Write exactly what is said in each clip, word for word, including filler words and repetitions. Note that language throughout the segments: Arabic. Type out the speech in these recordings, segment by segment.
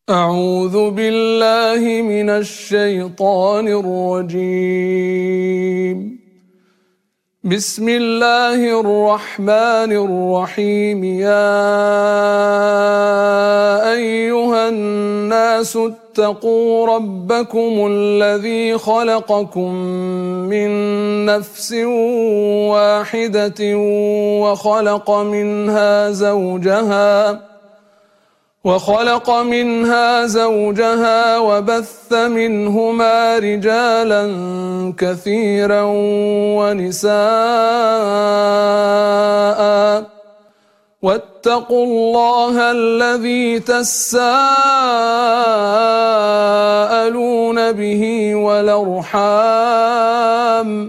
أعوذ بالله من الشيطان الرجيم. بسم الله الرحمن الرحيم. يا أيها الناس اتقوا ربكم الذي خلقكم من نفس واحدة وخلق منها زوجها وخلق منها زوجها وبث منهما رجالا كثيرا ونساء، واتقوا الله الذي تساءلون به والأرحام،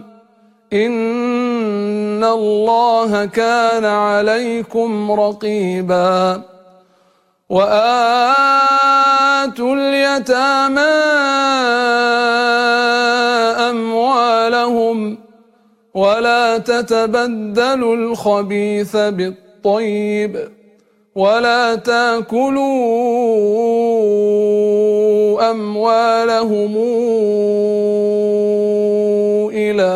إن الله كان عليكم رقيبا. وآتوا اليتامى أموالهم ولا تتبدلوا الخبيث بالطيب ولا تأكلوا أموالهم إلى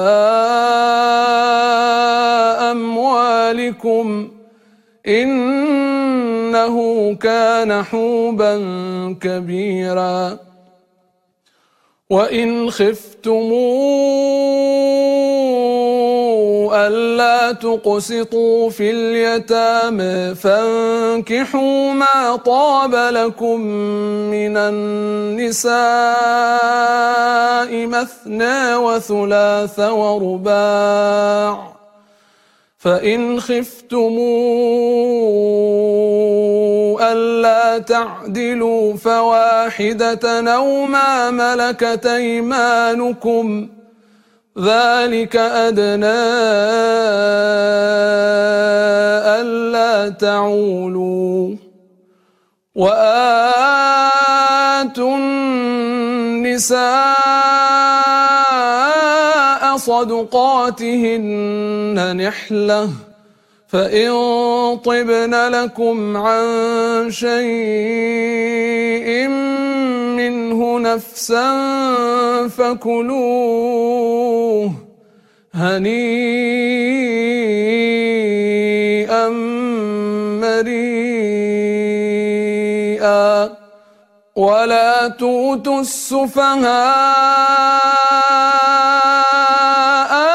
أموالكم، إنه كان حوبا كبيرا. وإن خفتم ألا تقسطوا في اليتامى فانكحوا ما طاب لكم من النساء مثنى وثلاث ورباع، فإن خفتم ألا تعدلوا فواحدة أو ما ملكت أيمانكم، ذلك أدنى ألا تعولوا. وآتوا النساء صدقاتهن نحلة، فإن طبن لكم عن شيء منه نفسا فكلوه هنيئا مريئا. ولا تؤتوا السفهاء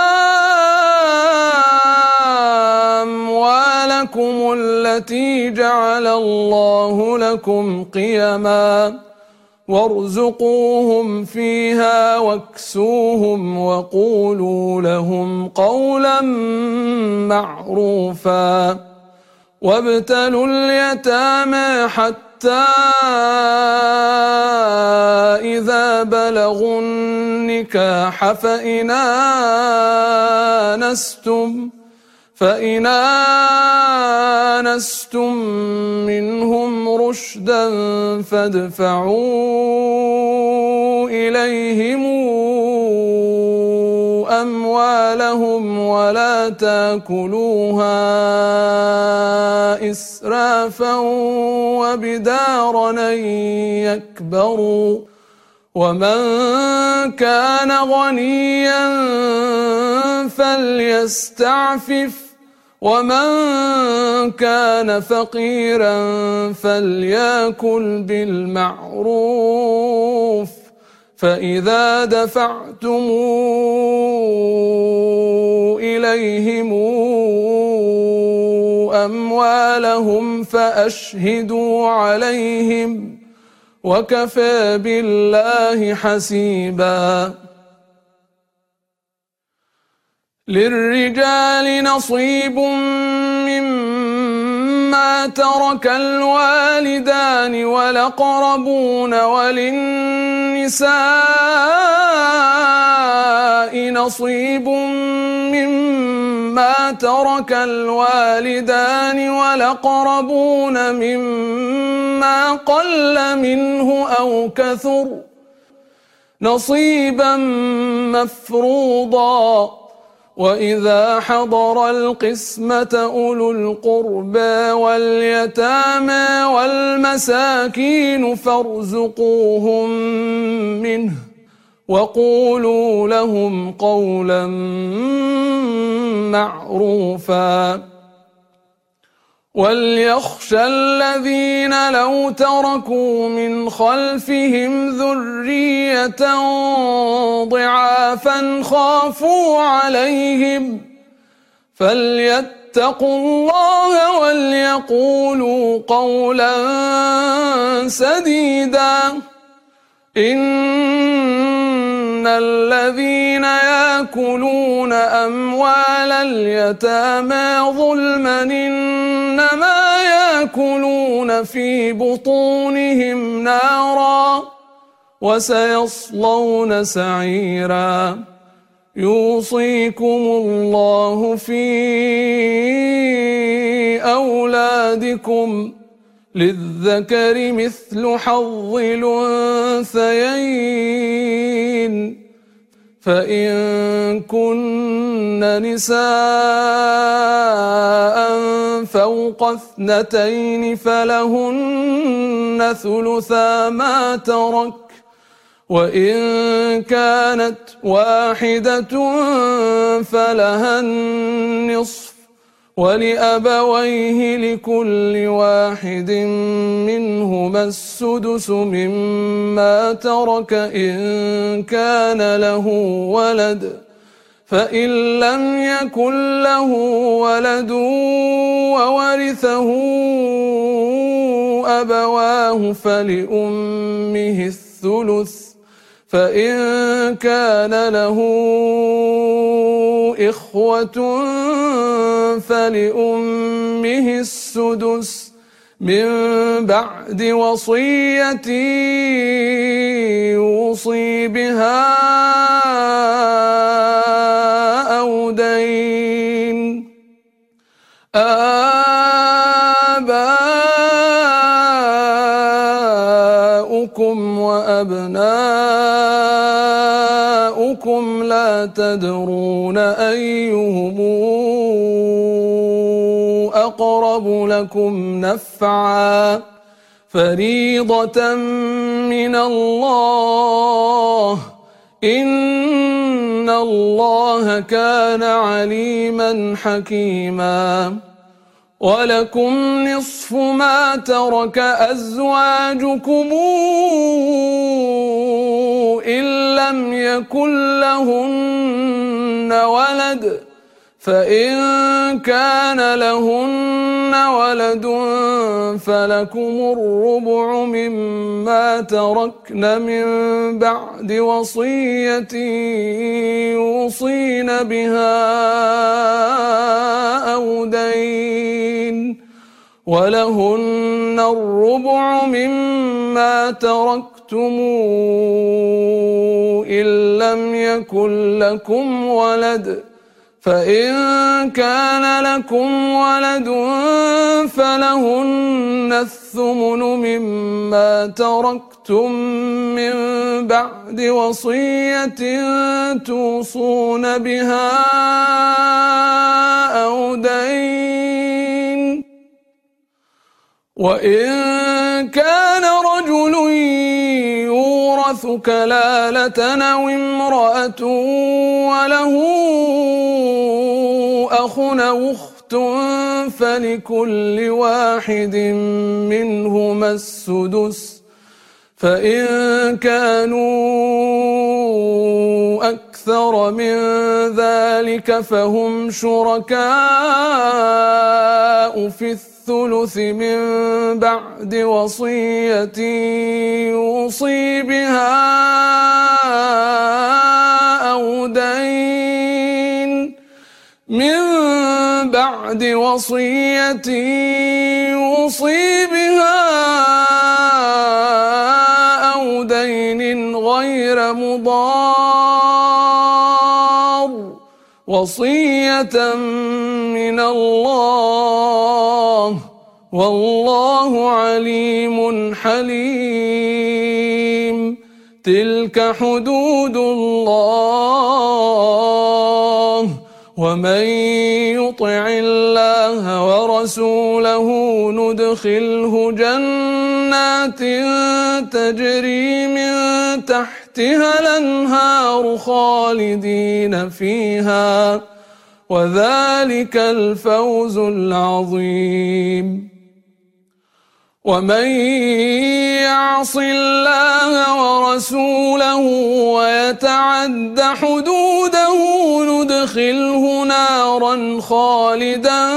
أموالكم التي جعل الله لكم قيما وارزقوهم فيها واكسوهم وقولوا لهم قولا معروفا. وابتلوا اليتامى حتى إذا بلغوا النكاح فإن آنستم فإن آنستم منهم رشدا فادفعوا إليهم أموالهم ولا تأكلوها إسرافا وبدارا أن يكبروا، ومن كان غنيا فليستعفف ومن كان فقيرا فليأكل بالمعروف. فإذا دفعتم إليهم أموالهم فأشهدوا عليهم وكفى بالله حسيبا. للرجال نصيب مما ترك الوالدان والأقربون وللنساء نصيب مما ترك الوالدان والأقربون مما قل منه أو كثر نصيبا مفروضا. وإذا حضر القسمة أولو القربى واليتامى والمساكين فارزقوهم منه وقولوا لهم قولا معروفا وليخشى الذين لو تركوا من خلفهم ذرية ضعافا خافوا عليهم فليتقوا الله وليقولوا قولا سديدا إن الذين يأكلون أموال اليتامى ظلما إنما يأكلون في بطونهم نارا وسيصلون سعيرا يوصيكم الله في أولادكم للذكر مثل حظ الأنثيين فإن كن نساء فوق اثنتين فلهن ثلثا ما ترك وإن كانت واحدة فلها النصف ولأبويه لكل واحد منهما السدس مما ترك إن كان له ولد فإن لم يكن له ولد وورثه أبواه فلأمه الثلث فإن كان له إخوة فلأمه السدس من بعد وصية يوصي بها أو دين آباؤكم وأبناؤكم لا تدرون أيهم أقرب لكم نفعا فريضة من الله إن الله كان عليما حكيما ولكم نصف ما ترك أزواجكم إن لم يكن لهن ولد فإن كان لهن ولد فلكم الربع مما تركن من بعد وصية يوصين بها أو دين ولهن الربع مما تركتم إن لم يكن لكم ولد فإن كان لكم ولد فلهن الثمن مما تركتم من بعد وصية توصون بها أو دين وإن كان رجل يورث كلالة أو امرأة وله أخ أو أخت فلكل واحد منهما السدس فإن كانوا أكثر من ذلك فهم شركاء في الثلث من بعد وصية يوصي بها أو دين من بعد وصية يوصي بها أو دين غير مضار وصية من الله والله عليم حليم تلك حدود الله ومن يطع الله ورسوله ندخله جنات تجري من تحتها الأنهار خالدين فيها، وذلك الفوز العظيم. ومن يعص الله ورسوله ويتعد حدوده ندخله نارا خالدا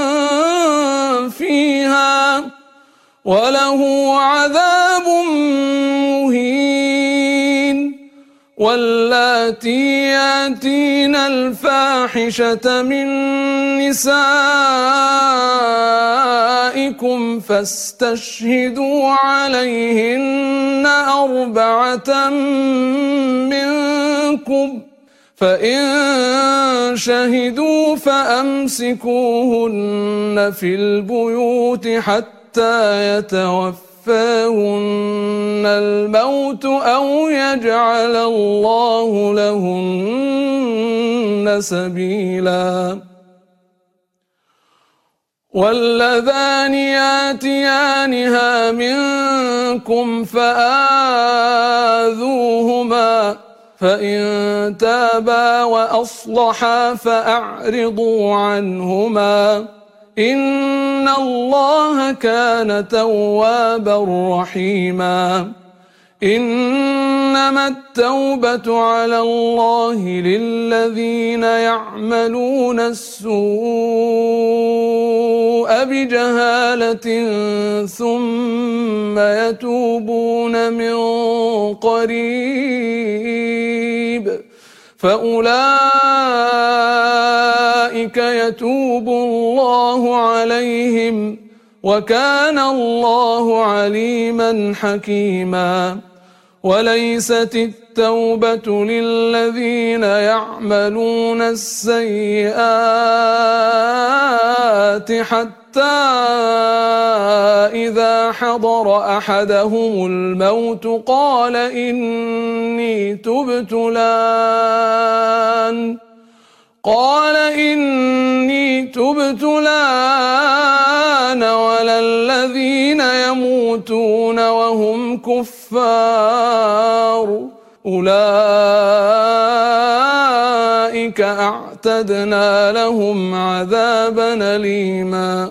فيها وله عذاب مهين. واللاتي ياتين الفاحشة من نسائكم فاستشهدوا عليهن أربعة منكم، فإن شهدوا فأمسكوهن في البيوت حتى يتوفاهن الموت أو يجعل الله لهن سبيلا. واللذان ياتيانها منكم فآذوهما، فإن تابا وأصلحا فأعرضوا عنهما، إن الله كان توابا رحيما. إنما التوبة على الله للذين يعملون السوء بجهالة ثم يتوبون من قريب فأولئك يتوب الله عليهم، وكان الله عليما حكيما. وليست التوبة للذين يعملون السيئات حتى إذا حضر أحدهم الموت قال إني تبت الآن قال إني تبت الآن ولا الذين يموتون وهم كفار أولئك أعتدنا لهم عذابا أليما.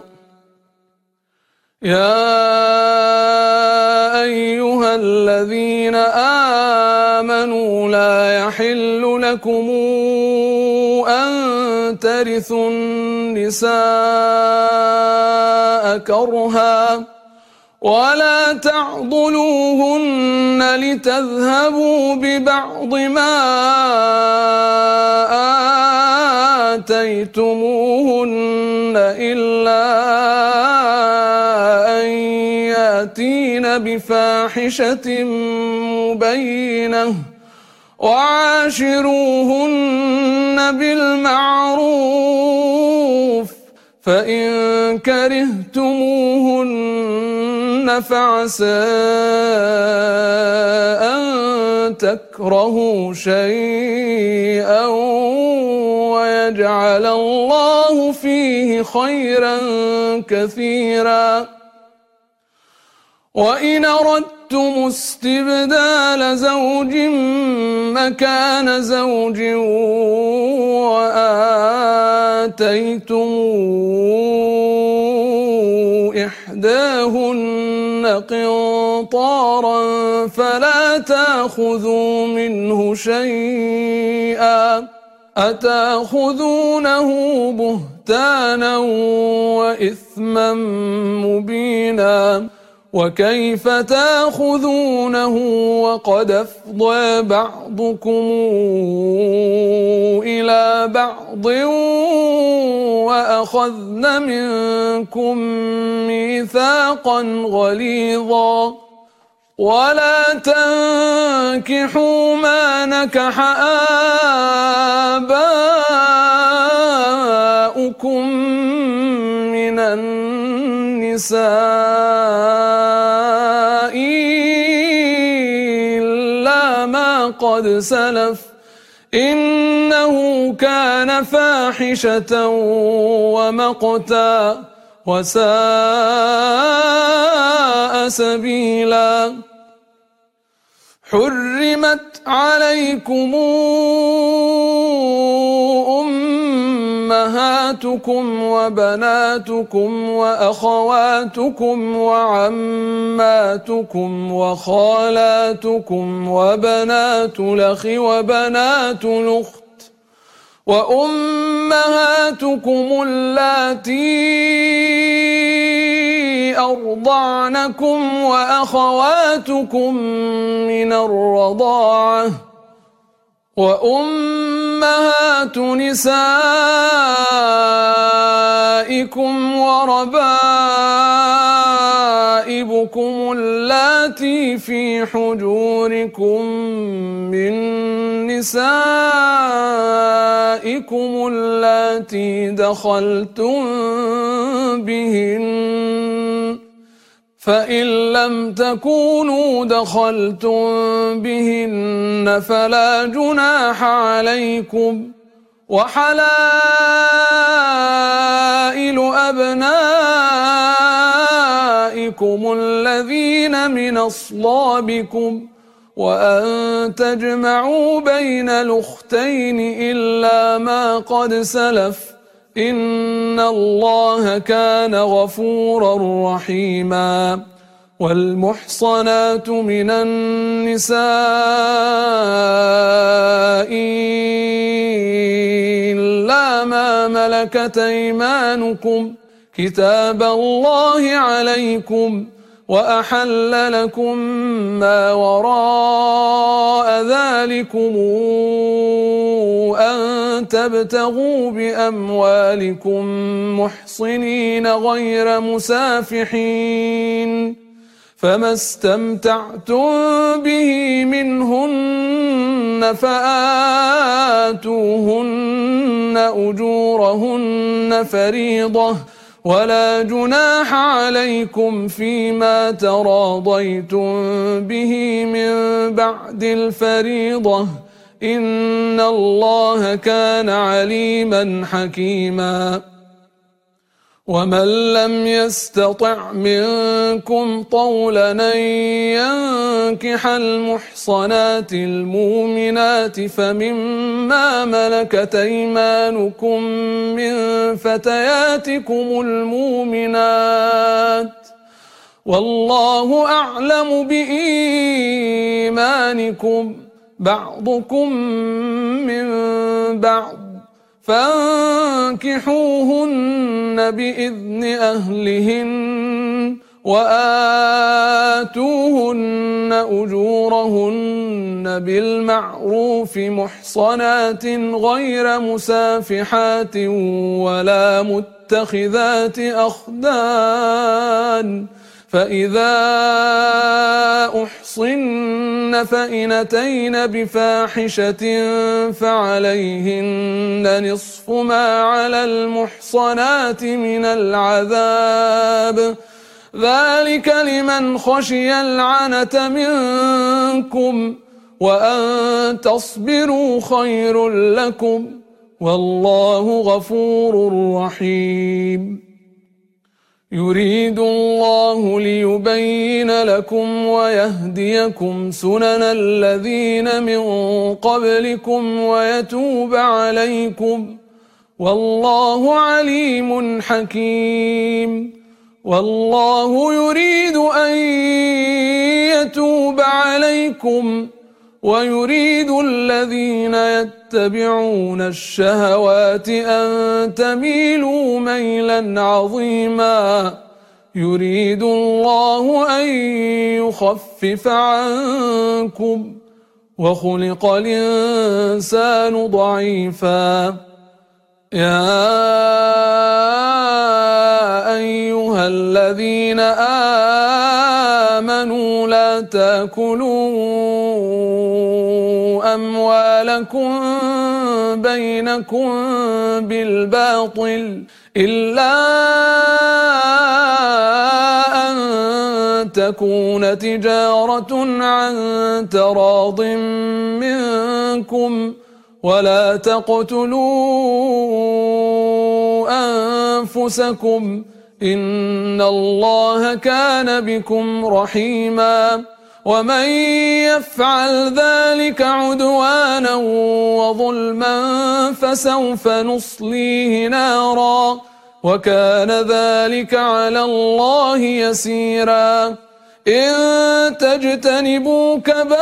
يا أيها الذين آمنوا لا يحل لكم أن ترثوا النساء كرها ولا تعضلوهن لتذهبوا ببعض ما آتيتموهن إلا أن يأتين بفاحشة مبينة وعاشروهن بالمعروف، فإن كرهتموهن فعسى أن تكرهوا شيئا ويجعل الله فيه خيرا كثيرا. وإن أردتم استبدال زوج مكان زوج وآتيتم إحداهن قنطارا فلا تأخذوا منه شيئا أتأخذونه بهتانا وإثما مبينا. وكيف تأخذونه وقد أفضى بعضكم إلى بعض وأخذن منكم ميثاقا غليظا. ولا تنكحوا ما نكح آباؤكم من النساء إلا ما قد سلف إنه كان فاحشة ومقتا وساء سبيلا. حرمت عليكم أمهاتكم وبناتكم وأخواتكم وعماتكم وخالاتكم وبنات الأخ وبنات الأخت وأمهاتكم اللاتي أرضعنكم وأخواتكم من الرضاعة وأمهات نسائكم وربائبكم اللاتي في حجوركم من نسائكم اللاتي دخلتم بهن فإن لم تكونوا دخلتم بهن فلا جناح عليكم وحلائل أبنائكم الذين من أصلابكم وأن تجمعوا بين الأختين إلا ما قد سلف إن الله كان غفورا رحيما. والمحصنات من النساء إلا ما ملكت أيمانكم كتاب الله عليكم وأحل لكم ما وراء ذلكم أن تبتغوا بأموالكم محصنين غير مسافحين فما استمتعتم به منهن فآتوهن أجورهن فريضة ولا جناح عليكم فيما تراضيتم به من بعد الفريضة إن الله كان عليما حكيما. ومن لم يستطع منكم طولا أن ينكح المحصنات المؤمنات فمما ملكت أيمانكم من فتياتكم المؤمنات والله أعلم بإيمانكم بعضكم من بعض فانكحوهن بإذن أهلهن وآتوهن أجورهن بالمعروف محصنات غير مسافحات ولا متخذات أخدان فإذا أحصن فإن أتين بفاحشة فعليهن نصف ما على المحصنات من العذاب ذلك لمن خشي العنة منكم وأن تصبروا خير لكم والله غفور رحيم. يريد الله ليبين لكم ويهديكم سنن الذين من قبلكم ويتوب عليكم والله عليم حكيم. والله يريد أن يتوب عليكم ويريد الذين يتبعون الشهوات أن تميلوا ميلا عظيما. يريد الله أن يخفف عنكم وخلق الإنسان ضعيفا. يا أيها الذين آمنوا لا تأكلوا أموالكم بينكم بالباطل إلا أن تكون تجارة عن تراض منكم ولا تقتلوا أنفسكم إن الله كان بكم رحيما ومن يفعل ذلك عدوانا وظلما فسوف نصليه نارا وكان ذلك على الله يسيرا إن تجتنبوا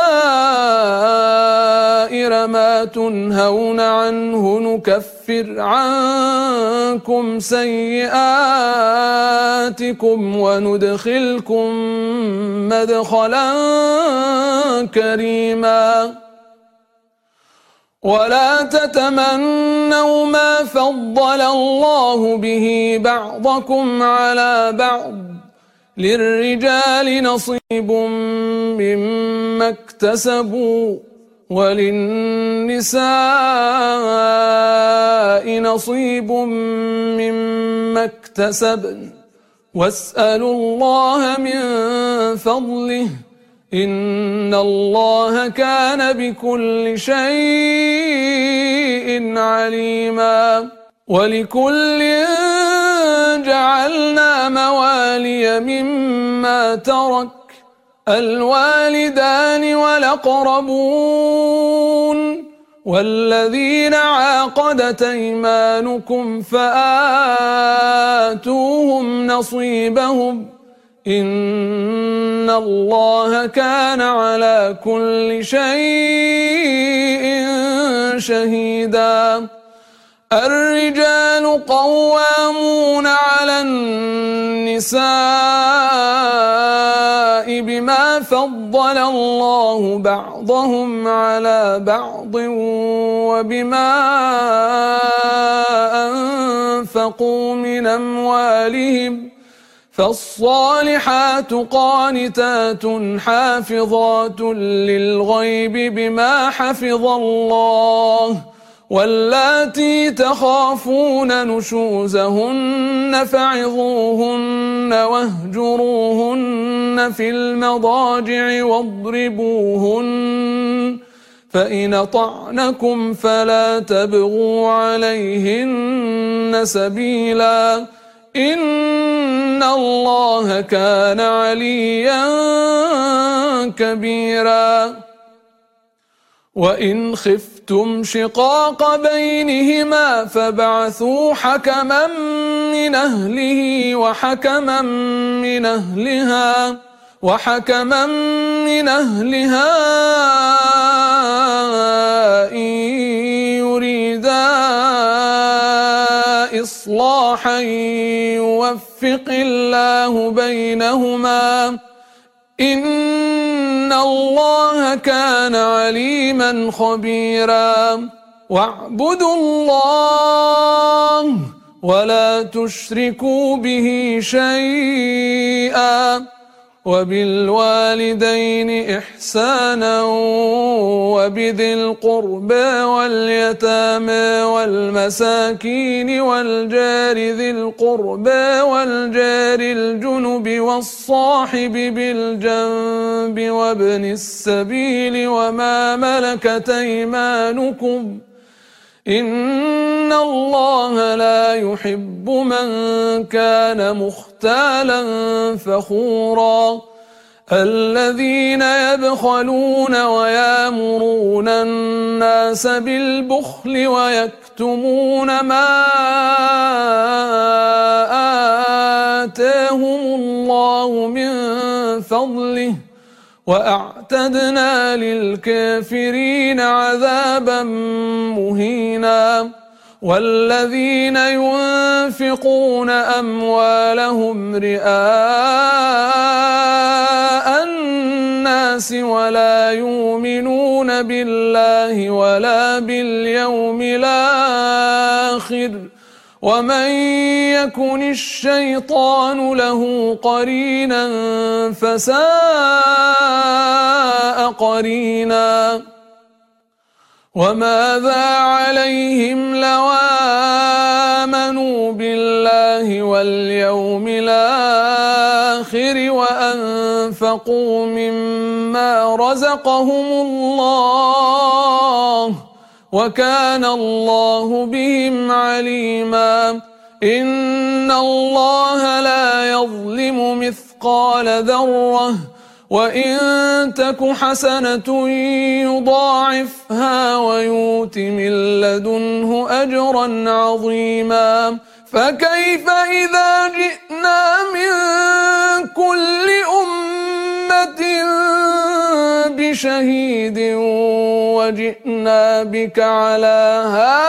كبائر ما تنهون عنه نكفر عنكم سيئاتكم وندخلكم مدخلا كريما ولا تتمنوا ما فضل الله به بعضكم على بعض للرجال نصيب مما اكتسبوا وللنساء نصيب مما اكتسبن واسألوا الله من فضله إن الله كان بكل شيء عليما ولكل جعلنا موالي مما ترك الوالدان والأقربون والذين عاقدت أيمانكم فآتوهم نصيبهم إن الله كان على كل شيء شهيدا الرجال قوامون على النساء بما فضل الله بعضهم على بعض وبما أنفقوا من أموالهم فالصالحات قانتات حافظات للغيب بما حفظ الله واللاتي تخافون نشوزهن فعظوهن واهجروهن في المضاجع واضربوهن فإن أطعنكم فلا تبغوا عليهن سبيلا إن الله كان عليا كبيرا وإن خفتم شقاق بينهما فابعثوا حكما من أهله وحكما من أهلها وحكما من أهلها إن يريدا إصلاحا يوفق الله بينهما إن الله كان عليما خبيرا واعبدوا الله ولا تشركوا به شيئا وبالوالدين إحسانا وبذي القربى واليتامى والمساكين والجار ذي القربى والجار الجنب والصاحب بالجنب وابن السبيل وما ملكت أيمانكم إن الله لا يحب من كان مختالا فخورا الذين يبخلون ويامرون الناس بالبخل ويكتمون ما آتاهم الله من فضله وأعتدنا للكافرين عذابا مهينا والذين ينفقون أموالهم رئاء الناس ولا يؤمنون بالله ولا باليوم الآخر ومن يكن الشيطان له قرينا فساء قرينا وماذا عليهم لو آمنوا بالله واليوم الآخر وأنفقوا مما رزقهم الله وكان الله بهم عليما. إن الله لا يظلم مثقال ذرة وإن تك حسنة يضاعفها ويؤت من لدنه أجرا عظيما. فكيف إذا جئنا من كل أمة بشهيد وجئنا بك على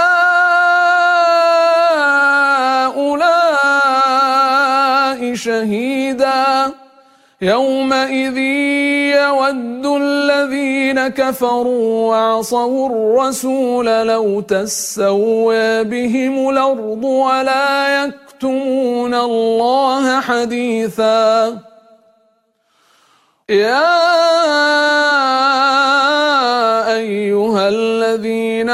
هؤلاء شهيدا. يومئذ يود الذين كفروا وعصوا الرسول لو تسوى بهم الأرض ولا يكتمون الله حديثا. يا أيها الذين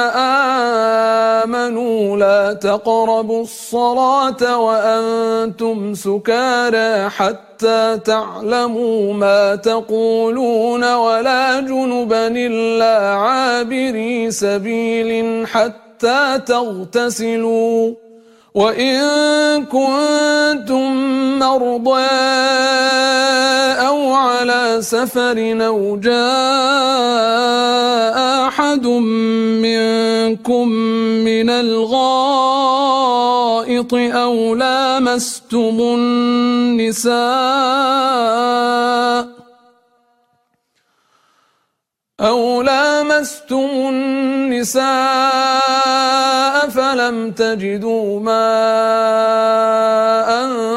آمنوا لا تقربوا الصلاة وأنتم سكارى حتى تعلموا ما تقولون ولا جنبا إلا عابري سبيل حتى تغتسلوا. وإن كنتم مرضى أو على سفر أو جاء أحد منكم من الغائط أو لامستم النساء أو لامستم النساء فلم تجدوا ماء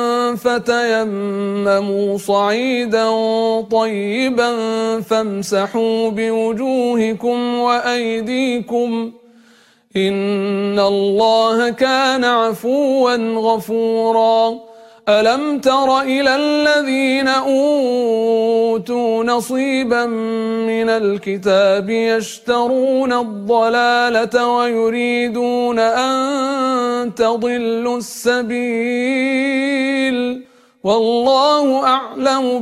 فتيمموا صعيدا طيبا فامسحوا بوجوهكم وأيديكم إن الله كان عفوا غفورا. ألم تر إلى الذين أوتوا نصيبا من الكتاب يشترون الضلالة ويريدون أن تضلوا السبيل والله أعلم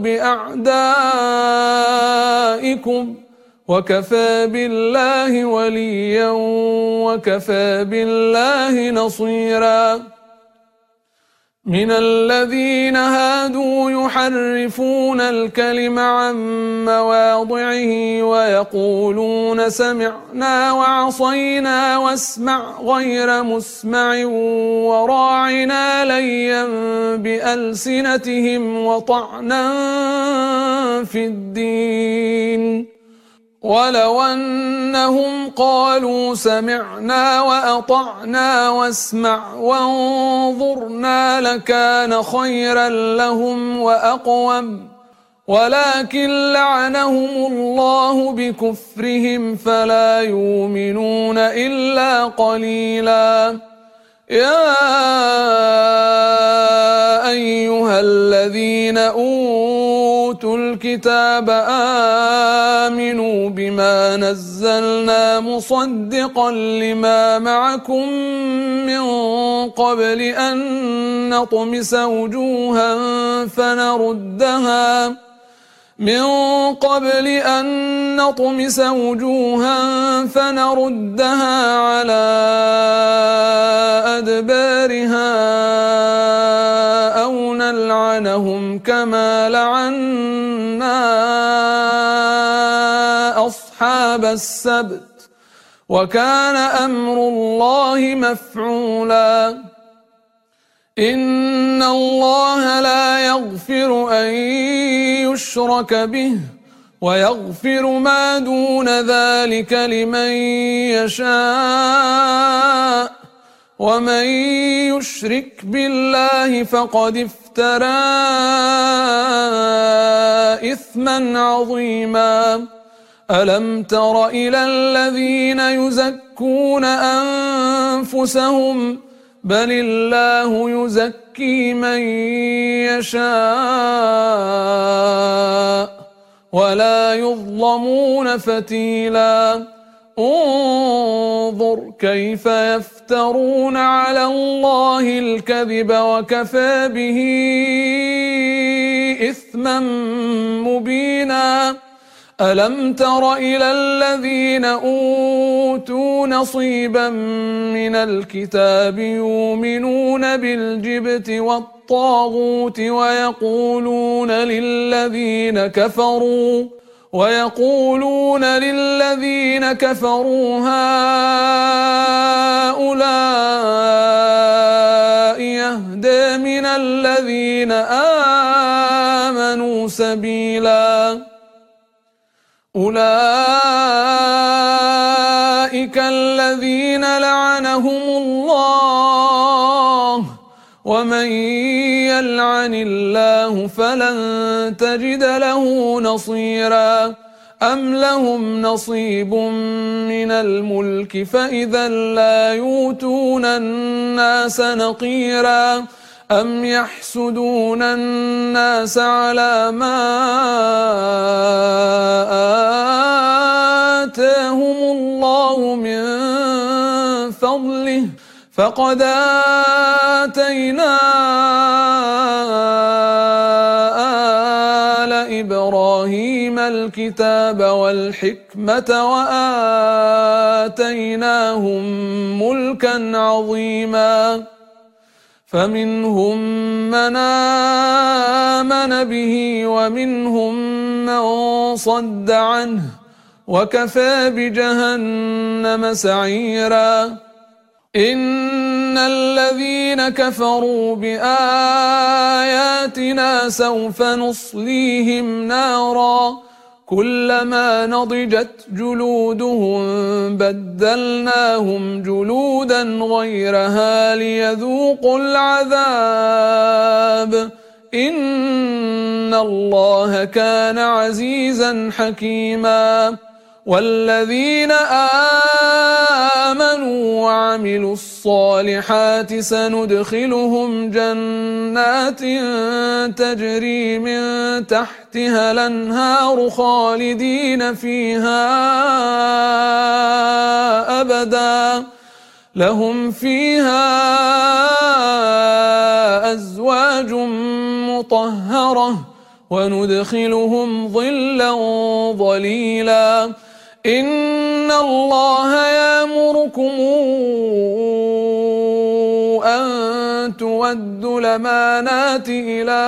بأعدائكم وكفى بالله وليا وكفى بالله نصيرا. من الذين هادوا يحرفون الكلم عن مواضعه ويقولون سمعنا وعصينا واسمع غير مسمع وراعنا ليا بألسنتهم وطعنا في الدين. ولو أنهم قالوا سمعنا وأطعنا واسمع وانظرنا لكان خيرا لهم وأقوم ولكن لعنهم الله بكفرهم فلا يؤمنون إلا قليلا. يا أيها الذين أوتوا الكتاب آمنوا بما نزلنا مصدقا لما معكم من قبل أن نطمس وجوها فنردها من قبل أن نطمس وجوها فنردها على أدبارها أو نلعنهم كما لعنا أصحاب السبت وكان أمر الله مفعولا. إن الله لا يغفر أن يشرك به ويغفر ما دون ذلك لمن يشاء ومن يشرك بالله فقد افترى إثما عظيما. ألم تر إلى الذين يزكون أنفسهم بل الله يزكي من يشاء ولا يظلمون فتيلا. انظر كيف يفترون على الله الكذب وكفى به إثما مبينا. ألم تر إلى الذين أوتوا نصيبا من الكتاب يؤمنون بالجبت والطاغوت ويقولون للذين كفروا ويقولون للذين كفروا هؤلاء يهدى من الذين آمنوا سبيلا أولئك الذين لعنهم الله ومن يلعن الله فلن تجد له نصيرا أم لهم نصيب من الملك فإذا لا يؤتون الناس نقيرا أم يحسدون الناس على ما آتاهم الله من فضله فقد آتينا آل إبراهيم الكتاب والحكمة وآتيناهم ملكا عظيما فمنهم من آمن به ومنهم من صد عنه وكفى بجهنم سعيرا إن الذين كفروا بآياتنا سوف نصليهم نارا كلما نضجت جلودهم بدلناهم جلودا غيرها ليذوقوا العذاب إن الله كان عزيزا حكيما والذين آمنوا وعملوا الصالحات سندخلهم جنات تجري من تحتها الأنهار خالدين فيها أبدا لهم فيها أزواج مطهرة وندخلهم ظلا ظليلا إن الله يأمركم أن تودوا الأمانات إلى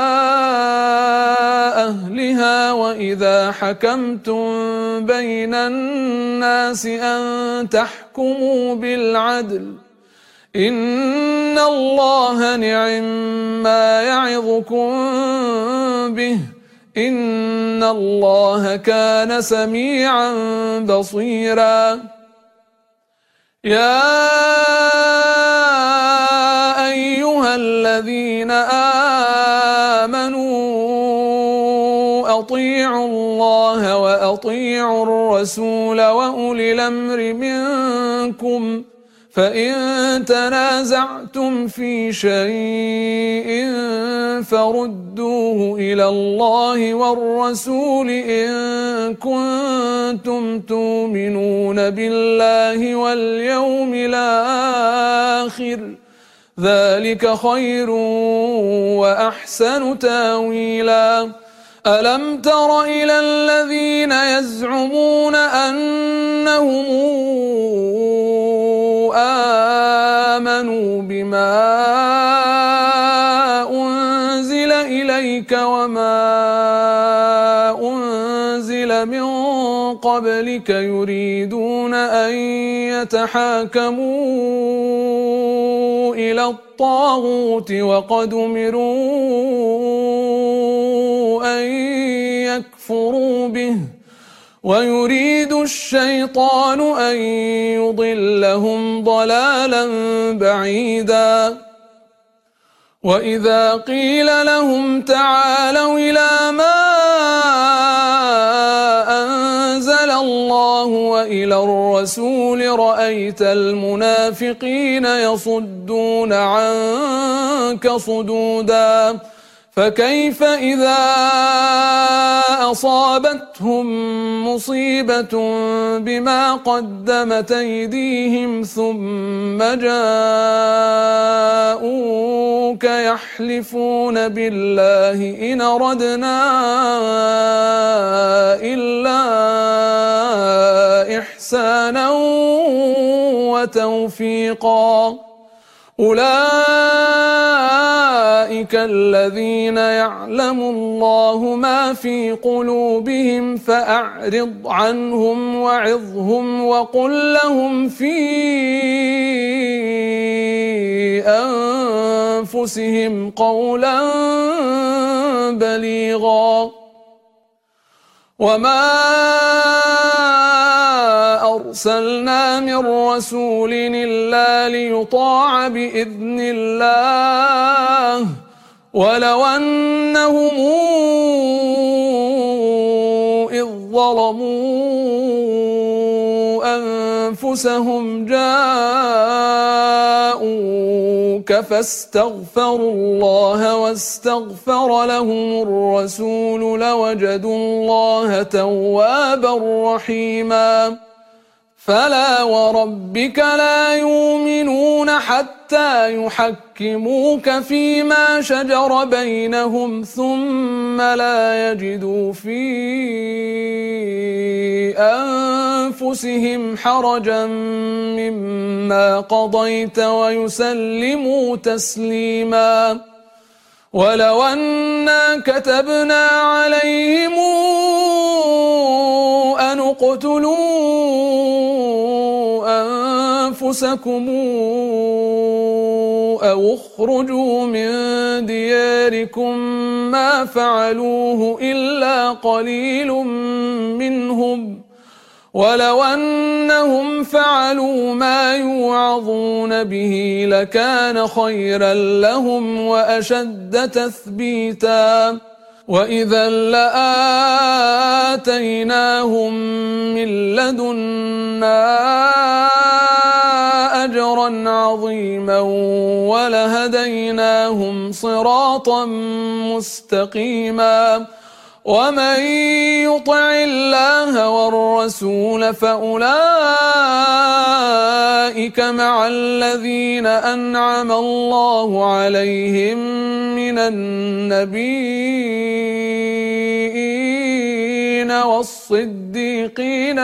أهلها وإذا حكمتم بين الناس أن تحكموا بالعدل إن الله نعم ما يعظكم به إن الله كان سميعا بصيرا يا أيها الذين آمنوا أطيعوا الله وأطيعوا الرسول وأولي الأمر منكم فإن تنازعتم في شيء فردوه إلى الله والرسول إن كنتم تؤمنون بالله واليوم الآخر ذلك خير وأحسن تاويلا ألم تر إلى الذين يزعمون أنهم آمنوا بما أنزل إليك وما أنزل من قبلك يريدون أن يتحاكموا إلى الطاغوت وقد أمروا أن يكفروا به ويريد الشيطان أن يضلهم ضلالا بعيدا وإذا قيل لهم تعالوا إلى ما أنزل الله وإلى الرسول رأيت المنافقين يصدون عنك صدودا فكيف إذا أصابتهم مصيبة بما قدمت أيديهم ثم جاءوك يحلفون بالله إن أردنا إلا إحسانا وتوفيقا أولئك الذين يعلم الله ما في قلوبهم فأعرض عنهم وعظهم وقل لهم في أنفسهم قولا بليغا وما أرسلنا من رسول إلا ليطاع بإذن الله ولو أنهم إذ ظلموا أنفسهم جاءوك فاستغفروا الله واستغفر لهم الرسول لوجدوا الله توابا رحيما فلا وربك لا يؤمنون حتى يحكموك فيما شجر بينهم ثم لا يجدوا في أنفسهم حرجا مما قضيت ويسلموا تسليما ولو أنا كتبنا عليهم أن اقتلوا أنفسكم أو اخرجوا من دياركم ما فعلوه إلا قليل منهم ولو أنهم فعلوا ما يوعظون به لكان خيرا لهم وأشد تثبيتا وإذا لآتيناهم من لدنا أجرا عظيما ولهديناهم صراطا مستقيما ومن يطع الله والرسول فأولئك مع الذين أنعم الله عليهم من النبيين والصديقين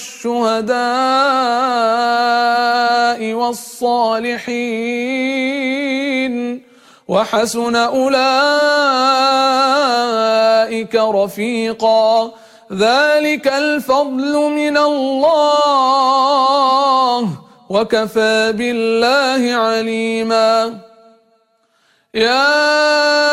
والشهداء والصالحين وحسن أولئك رفيقا ذلك الفضل من الله وكفى بالله عليما يا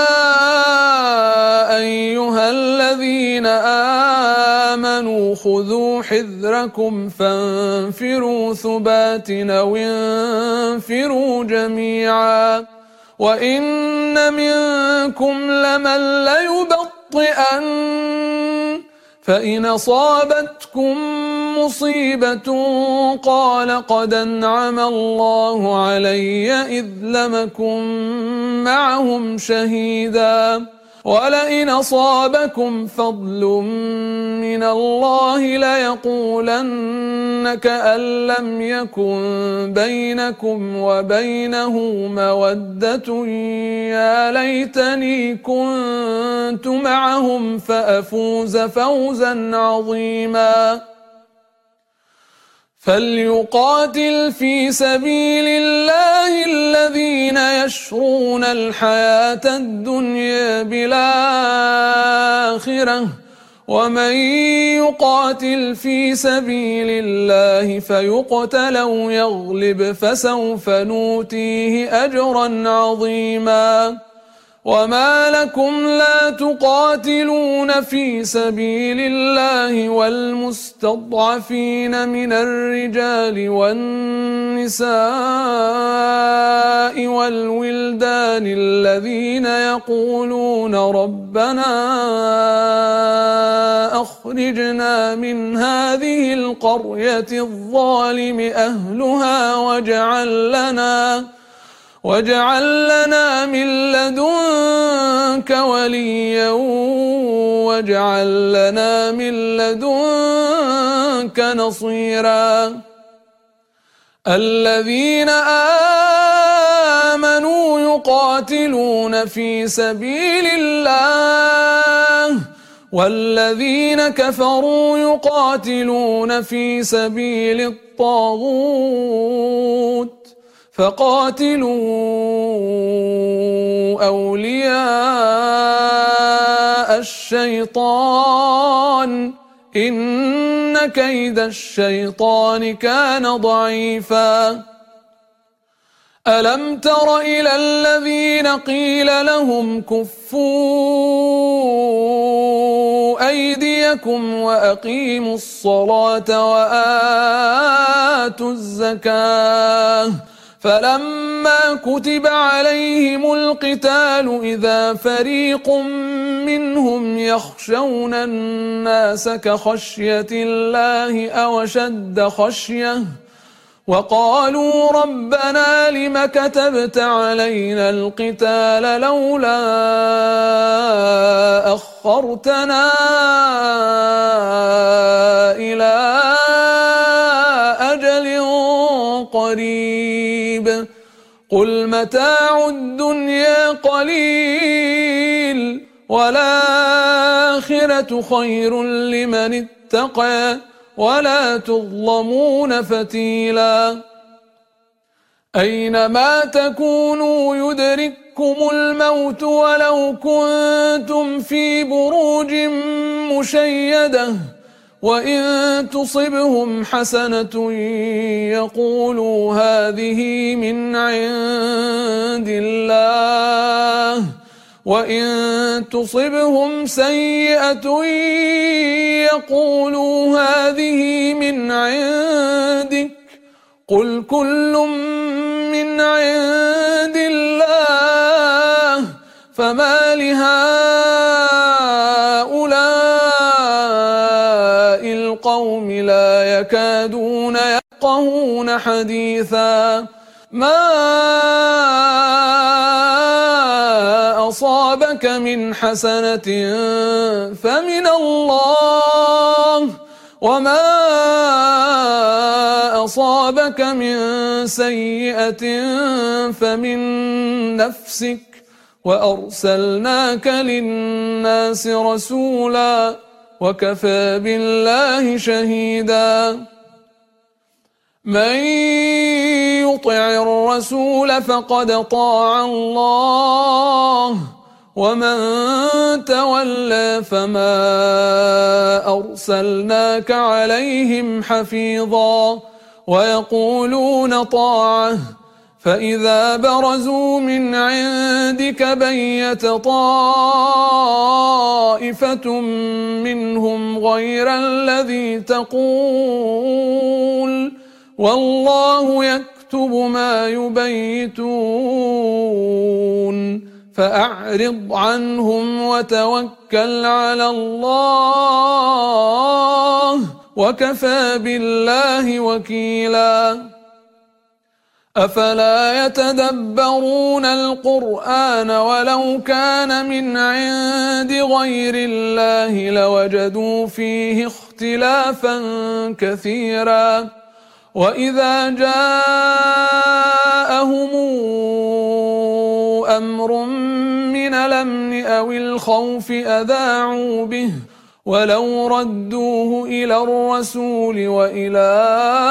أيها الذين آمنوا خذوا حذركم فانفروا ثبات أو انفروا جميعا وإن منكم لمن ليبطئن فإن أصابتكم مصيبة قال قد أنعم الله علي إذ لم أكن معهم شهيدا ولئن أصابكم فضل من الله ليقولن كأن لم يكن بينكم وبينه مودة يا ليتني كنت معهم فأفوز فوزا عظيما فليقاتل في سبيل الله الذين يشرون الحياة الدنيا بالآخرة ومن يقاتل في سبيل الله فيقتل أو يغلب فسوف نؤتيه أجرا عظيما وما لكم لا تقاتلون في سبيل الله والمستضعفين من الرجال والنساء والولدان الذين يقولون ربنا أخرجنا من هذه القرية الظالم أهلها واجعل لنا واجعل لنا من لدنك وليا واجعل لنا من لدنك نصيرا الذين آمنوا يقاتلون في سبيل الله والذين كفروا يقاتلون في سبيل الطاغوت فقاتلوا أولياء الشيطان إن كيد الشيطان كان ضعيفا ألم تر إلى الذين قيل لهم كفوا أيديكم وأقيموا الصلاة وآتوا الزكاة فلما كتب عليهم القتال إذا فريق منهم يخشون الناس كخشية الله أو أشد خشية وقالوا ربنا لم كتبت علينا القتال لولا أخرتنا إلى أجل قريب قل متاع الدنيا قليل والآخرة خير لمن اتقى ولا تظلمون فتيلا أينما تكونوا يدرككم الموت ولو كنتم في بروج مشيدة وإن تصبهم حسنة يقولوا هذه من عند الله وإن تصبهم سيئة يقولوا هذه من عندك قل كل من عند الله فما لهؤلاء القوم لا يكادون يفقهون حديثا ما أصابك من حسنة فمن الله وما أصابك من سيئة فمن نفسك وأرسلناك للناس رسولا وكفى بالله شهيدا من يطع الرسول فقد طاع الله ومن تولى فما أرسلناك عليهم حفيظا ويقولون طاعة فإذا برزوا من عندك بيت طائفة منهم غير الذي تقول والله يكتب ما يبيتون فأعرض عنهم وتوكل على الله وكفى بالله وكيلا أفلا يتدبرون القرآن ولو كان من عند غير الله لوجدوا فيه اختلافا كثيرا وإذا جاءهم أمر من الأمن أو الخوف أذاعوا به ولو ردوه إلى الرسول وإلى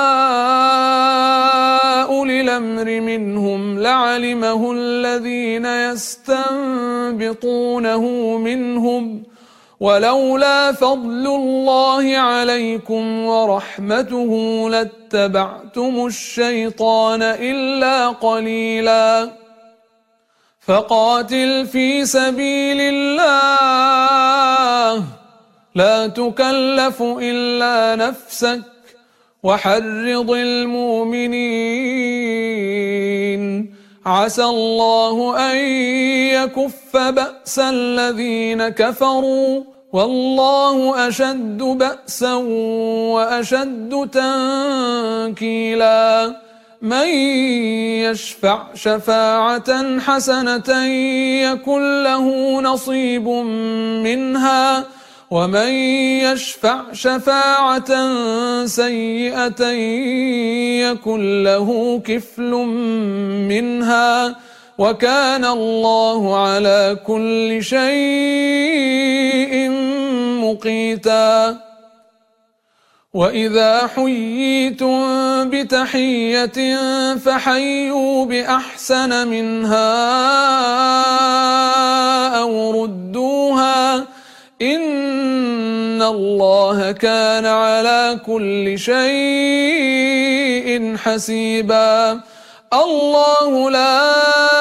أولي الأمر منهم لعلمه الذين يستنبطونه منهم ولولا فضل الله عليكم ورحمته لاتبعتم الشيطان إلا قليلا فقاتل في سبيل الله لا تكلف إلا نفسك وحرض المؤمنين عسى الله أن يكف بأس الذين كفروا والله أشد بأسا وأشد تنكيلا من يشفع شفاعة حسنة يكن له نصيب منها ومن يشفع شفاعة سيئة يكن له كفل منها وكان الله على كل شيء مقيتا. وإذا حييتم بتحية فحيوا بأحسن منها أو ردوها إن الله كان على كل شيء حسيبا. الله لا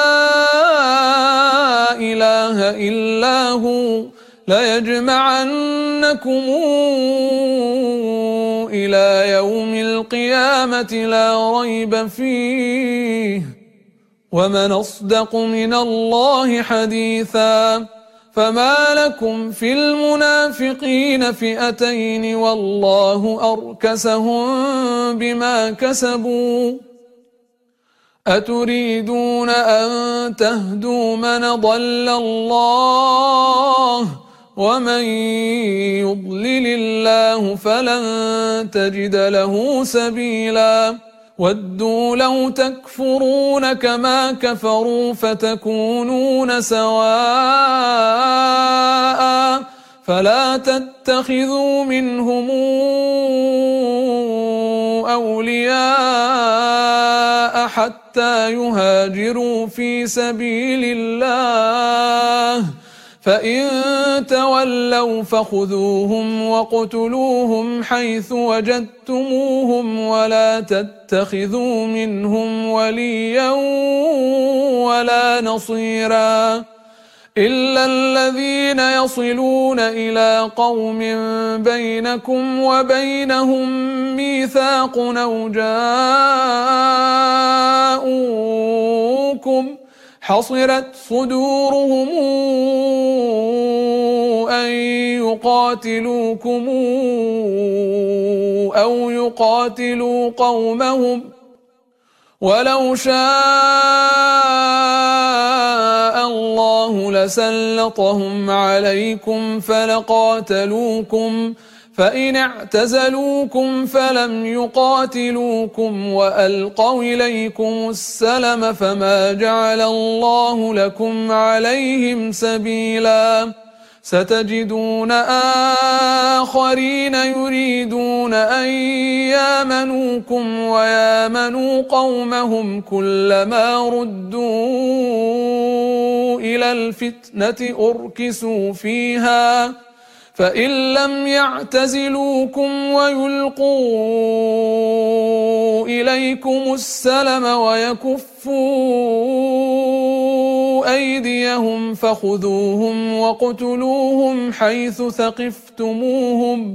إله إلا هو ليجمعنكم إلى يوم القيامة لا ريب فيه ومن أصدق من الله حديثا. فما لكم في المنافقين فئتين والله أركسهم بما كسبوا أتريدون أن تهدوا من ضل الله ومن يضلل الله فلن تجد له سبيلا. ودوا لو تكفرون كما كفروا فتكونون سواء فلا تتخذوا منهم أولياء حتى يهاجروا في سبيل الله فإن تولوا فخذوهم وقتلوهم حيث وجدتموهم ولا تتخذوا منهم وليا ولا نصيرا إلا الذين يصلون إلى قوم بينكم وبينهم ميثاق أو جاءوكم حصرت صدورهم أن يقاتلوكم أو يقاتلوا قومهم ولو شاء الله لسلطهم عليكم فلقاتلوكم فإن اعتزلوكم فلم يقاتلوكم وألقوا إليكم السلم فما جعل الله لكم عليهم سبيلا. ستجدون آخرين يريدون أن يامنوكم ويامنوا قومهم كلما ردوا إلى الفتنة أركسوا فيها فإن لم يعتزلوكم ويلقوا إليكم السلم ويكفوا أيديهم فخذوهم وقتلوهم حيث ثقفتموهم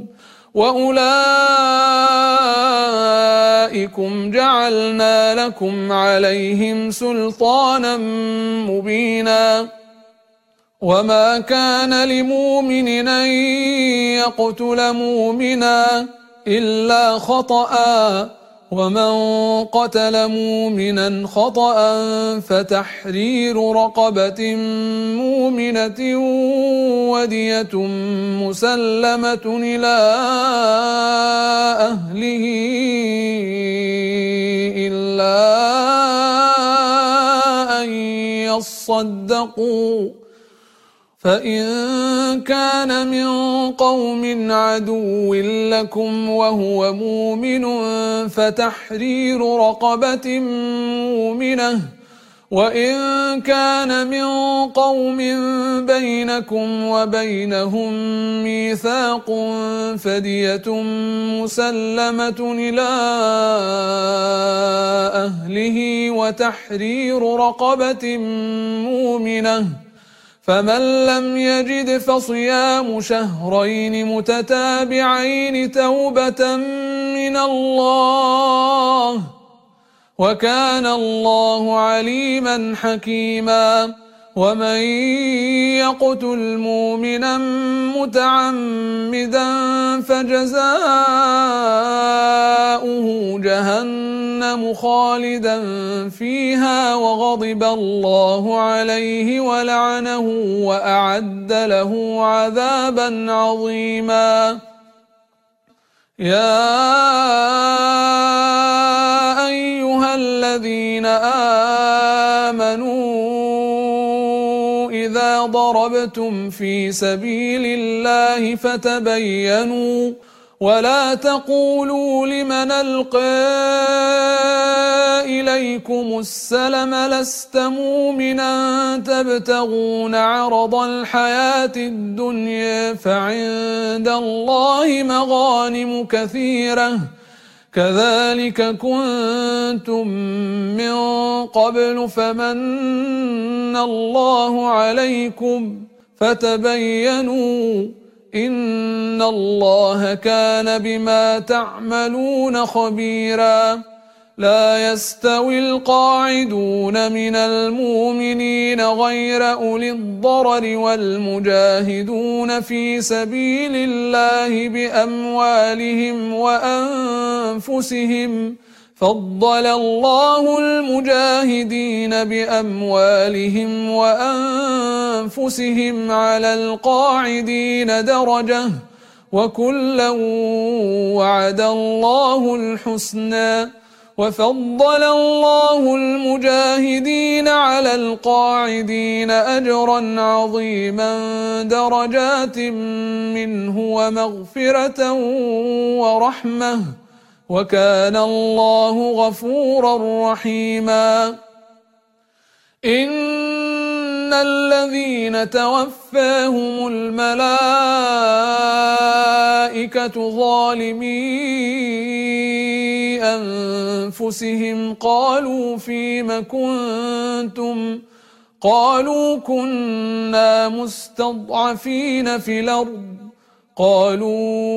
وأولئكم جعلنا لكم عليهم سلطانا مبينا. وما كان لمؤمن أن يقتل مؤمنا إلا خطأ ومن قتل مؤمنا خطأ فتحرير رقبة مؤمنة ودية مسلمة إلى أهله إلا أن يصدقوا فإن كان من قوم عدو لكم وهو مؤمن فتحرير رقبة مؤمنة وإن كان من قوم بينكم وبينهم ميثاق فدية مسلمة إلى أهله وتحرير رقبة مؤمنة فمن لم يجد فصيام شهرين متتابعين توبة من الله وكان الله عليما حكيما. ومن يقتل مؤمنا متعمدا فجزاؤه جهنم جهنم خالدا فيها وغضب الله عليه ولعنه وأعد له عذابا عظيما. يا أيها الذين آمنوا إذا ضربتم في سبيل الله فتبينوا ولا تقولوا لمن ألقى إليكم السلم لست مؤمنا تبتغون عرض الحياة الدنيا فعند الله مغانم كثيرة كذلك كنتم من قبل فمن الله عليكم فتبينوا إن الله كان بما تعملون خبيرا. لا يستوي القاعدون من المؤمنين غير أولي الضرر والمجاهدون في سبيل الله بأموالهم وأنفسهم فضل الله المجاهدين بأموالهم وأنفسهم على القاعدين درجة وكلا وعد الله الحسنى وفضل الله المجاهدين على القاعدين أجرا عظيما درجات منه ومغفرة ورحمة وكان الله غفورا رحيما. إن الذين توفاهم الملائكة ظالمي أنفسهم قالوا فيم كنتم قالوا كنا مستضعفين في الأرض قالوا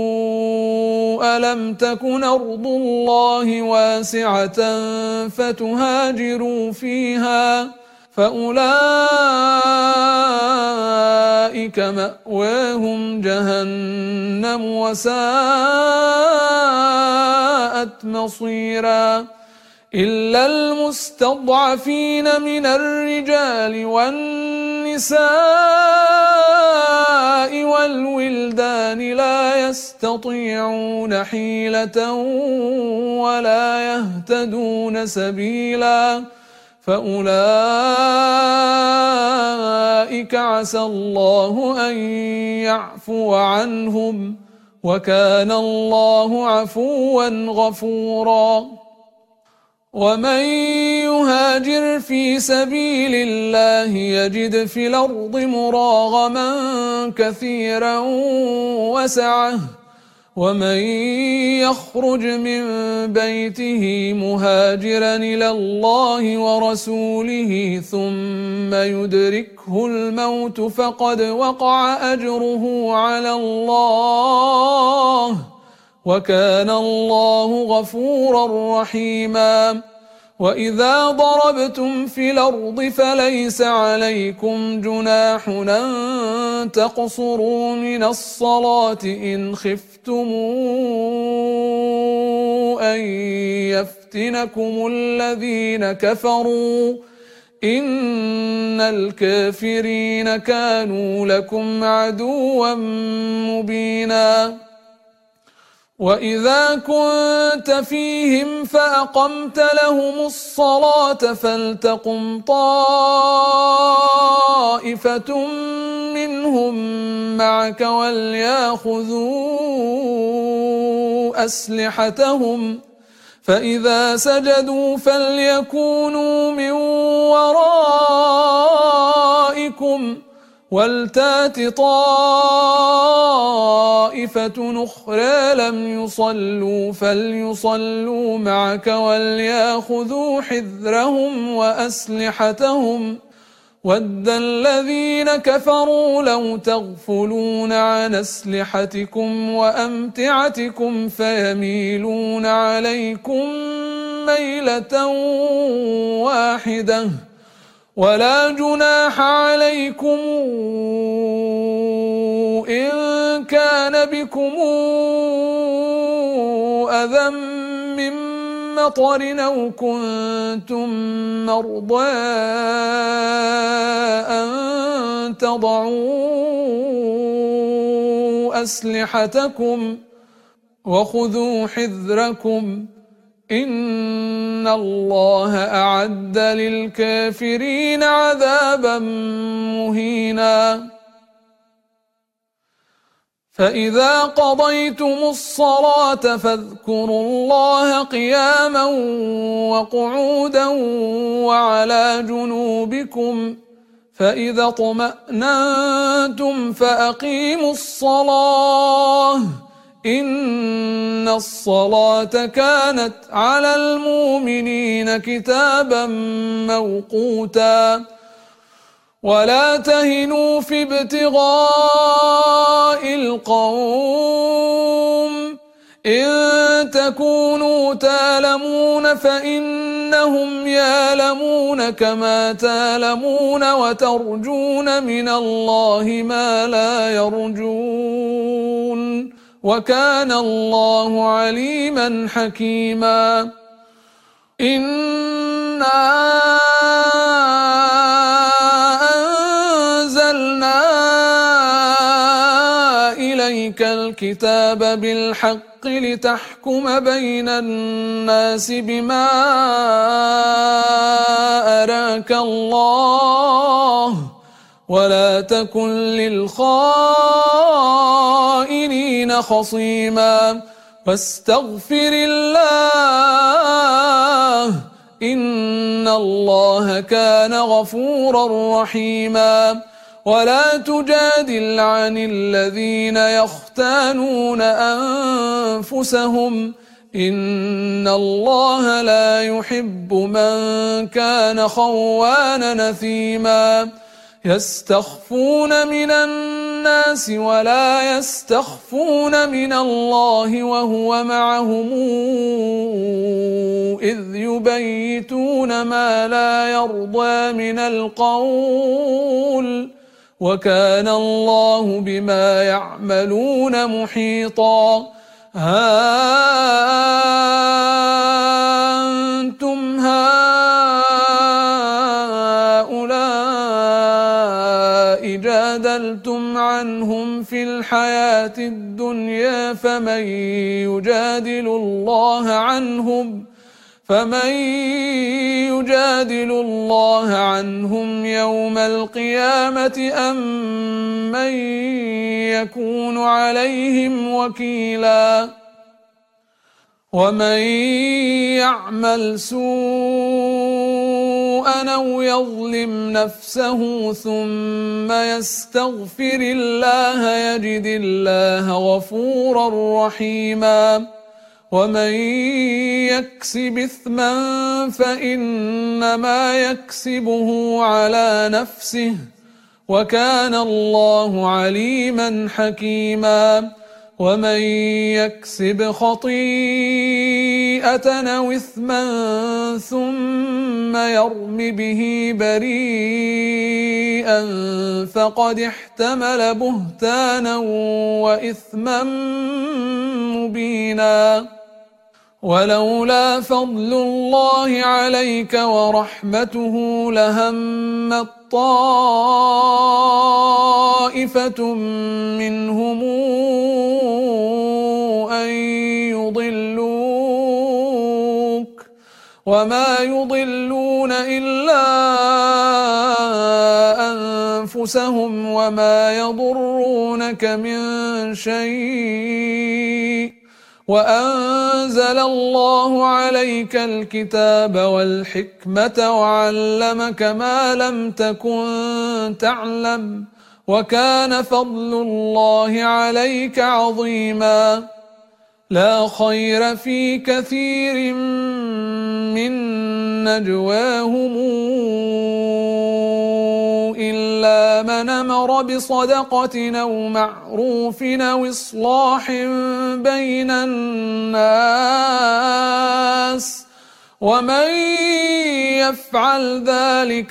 ألم تكن أرض الله واسعة فتهاجروا فيها فأولئك مأواهم جهنم وساءت مصيرا. إلا المستضعفين من الرجال والنساء والولدان لا يستطيعون حيلة ولا يهتدون سبيلا فأولئك عسى الله أن يعفو عنهم وكان الله عفوا غفورا. ومن يهاجر في سبيل الله يجد في الأرض مراغما كثيرا وسعة ومن يخرج من بيته مهاجرا إلى الله ورسوله ثم يدركه الموت فقد وقع أجره على الله وكان الله غفورا رحيما. وإذا ضربتم في الأرض فليس عليكم جناح أن تقصروا من الصلاة إن خفتم أن يفتنكم الذين كفروا إن الكافرين كانوا لكم عدوا مبينا. وإذا كنت فيهم فأقمت لهم الصلاة فلتقم طائفة منهم معك وليأخذوا أسلحتهم فإذا سجدوا فليكونوا من ورائكم ولتات طائفة أخرى لم يصلوا فليصلوا معك وليأخذوا حذرهم وأسلحتهم ود الذين كفروا لو تغفلون عن أسلحتكم وأمتعتكم فيميلون عليكم ميلة واحدة ولا جناح عليكم إن كان بكم أذى من مطر أو كنتم مرضى أن تضعوا أسلحتكم وخذوا حذركم إن الله أعد للكافرين عذابا مهينا فإذا قضيتم الصلاة فاذكروا الله قياما وقعودا وعلى جنوبكم فإذا اطمأننتم فأقيموا الصلاة إن الصلاة كانت على المؤمنين كتابا موقوتا ولا تهنوا في ابتغاء القوم إن تكونوا تالمون فإنهم يالمون كما تالمون وترجون من الله ما لا يرجون وكان الله عليما حكيما إنا أنزلنا إليك الكتاب بالحق لتحكم بين الناس بما أراك الله ولا تكن للخائنين خصيما واستغفر الله إن الله كان غفورا رحيما ولا تجادل عن الذين يختانون أنفسهم إن الله لا يحب من كان خوانا نثيما يستخفون من الناس ولا يستخفون من الله وهو معهم إذ يبيتون ما لا يرضى من القول وكان الله بما يعملون محيطا ها أنتم هؤلاء جادلتم عنهم في الحياة الدنيا فمن يجادل الله عنهم فمن يجادل الله عنهم يوم القيامة أم من يكون عليهم وكيلا ومن يعمل سوءا أو يظلم نفسه ثم يستغفر الله يجد الله غفورا رحيما ومن يكسب إثما فإنما يكسبه على نفسه وكان الله عليما حكيما ومن يكسب خطيئة أو إثما ثم يرم به بريئا فقد احتمل بهتانا وإثما مبينا ولولا فضل الله عليك ورحمته لهمت طائفة منهم أن يضلوك وما يضلون إلا أنفسهم وما يضرونك من شيء وأنزل الله عليك الكتاب والحكمة وعلمك ما لم تكن تعلم وكان فضل الله عليك عظيما لا خير في كثير من نجواهم إلا من أمر بصدقة أو معروف أو إصلاح بين الناس ومن يفعل ذلك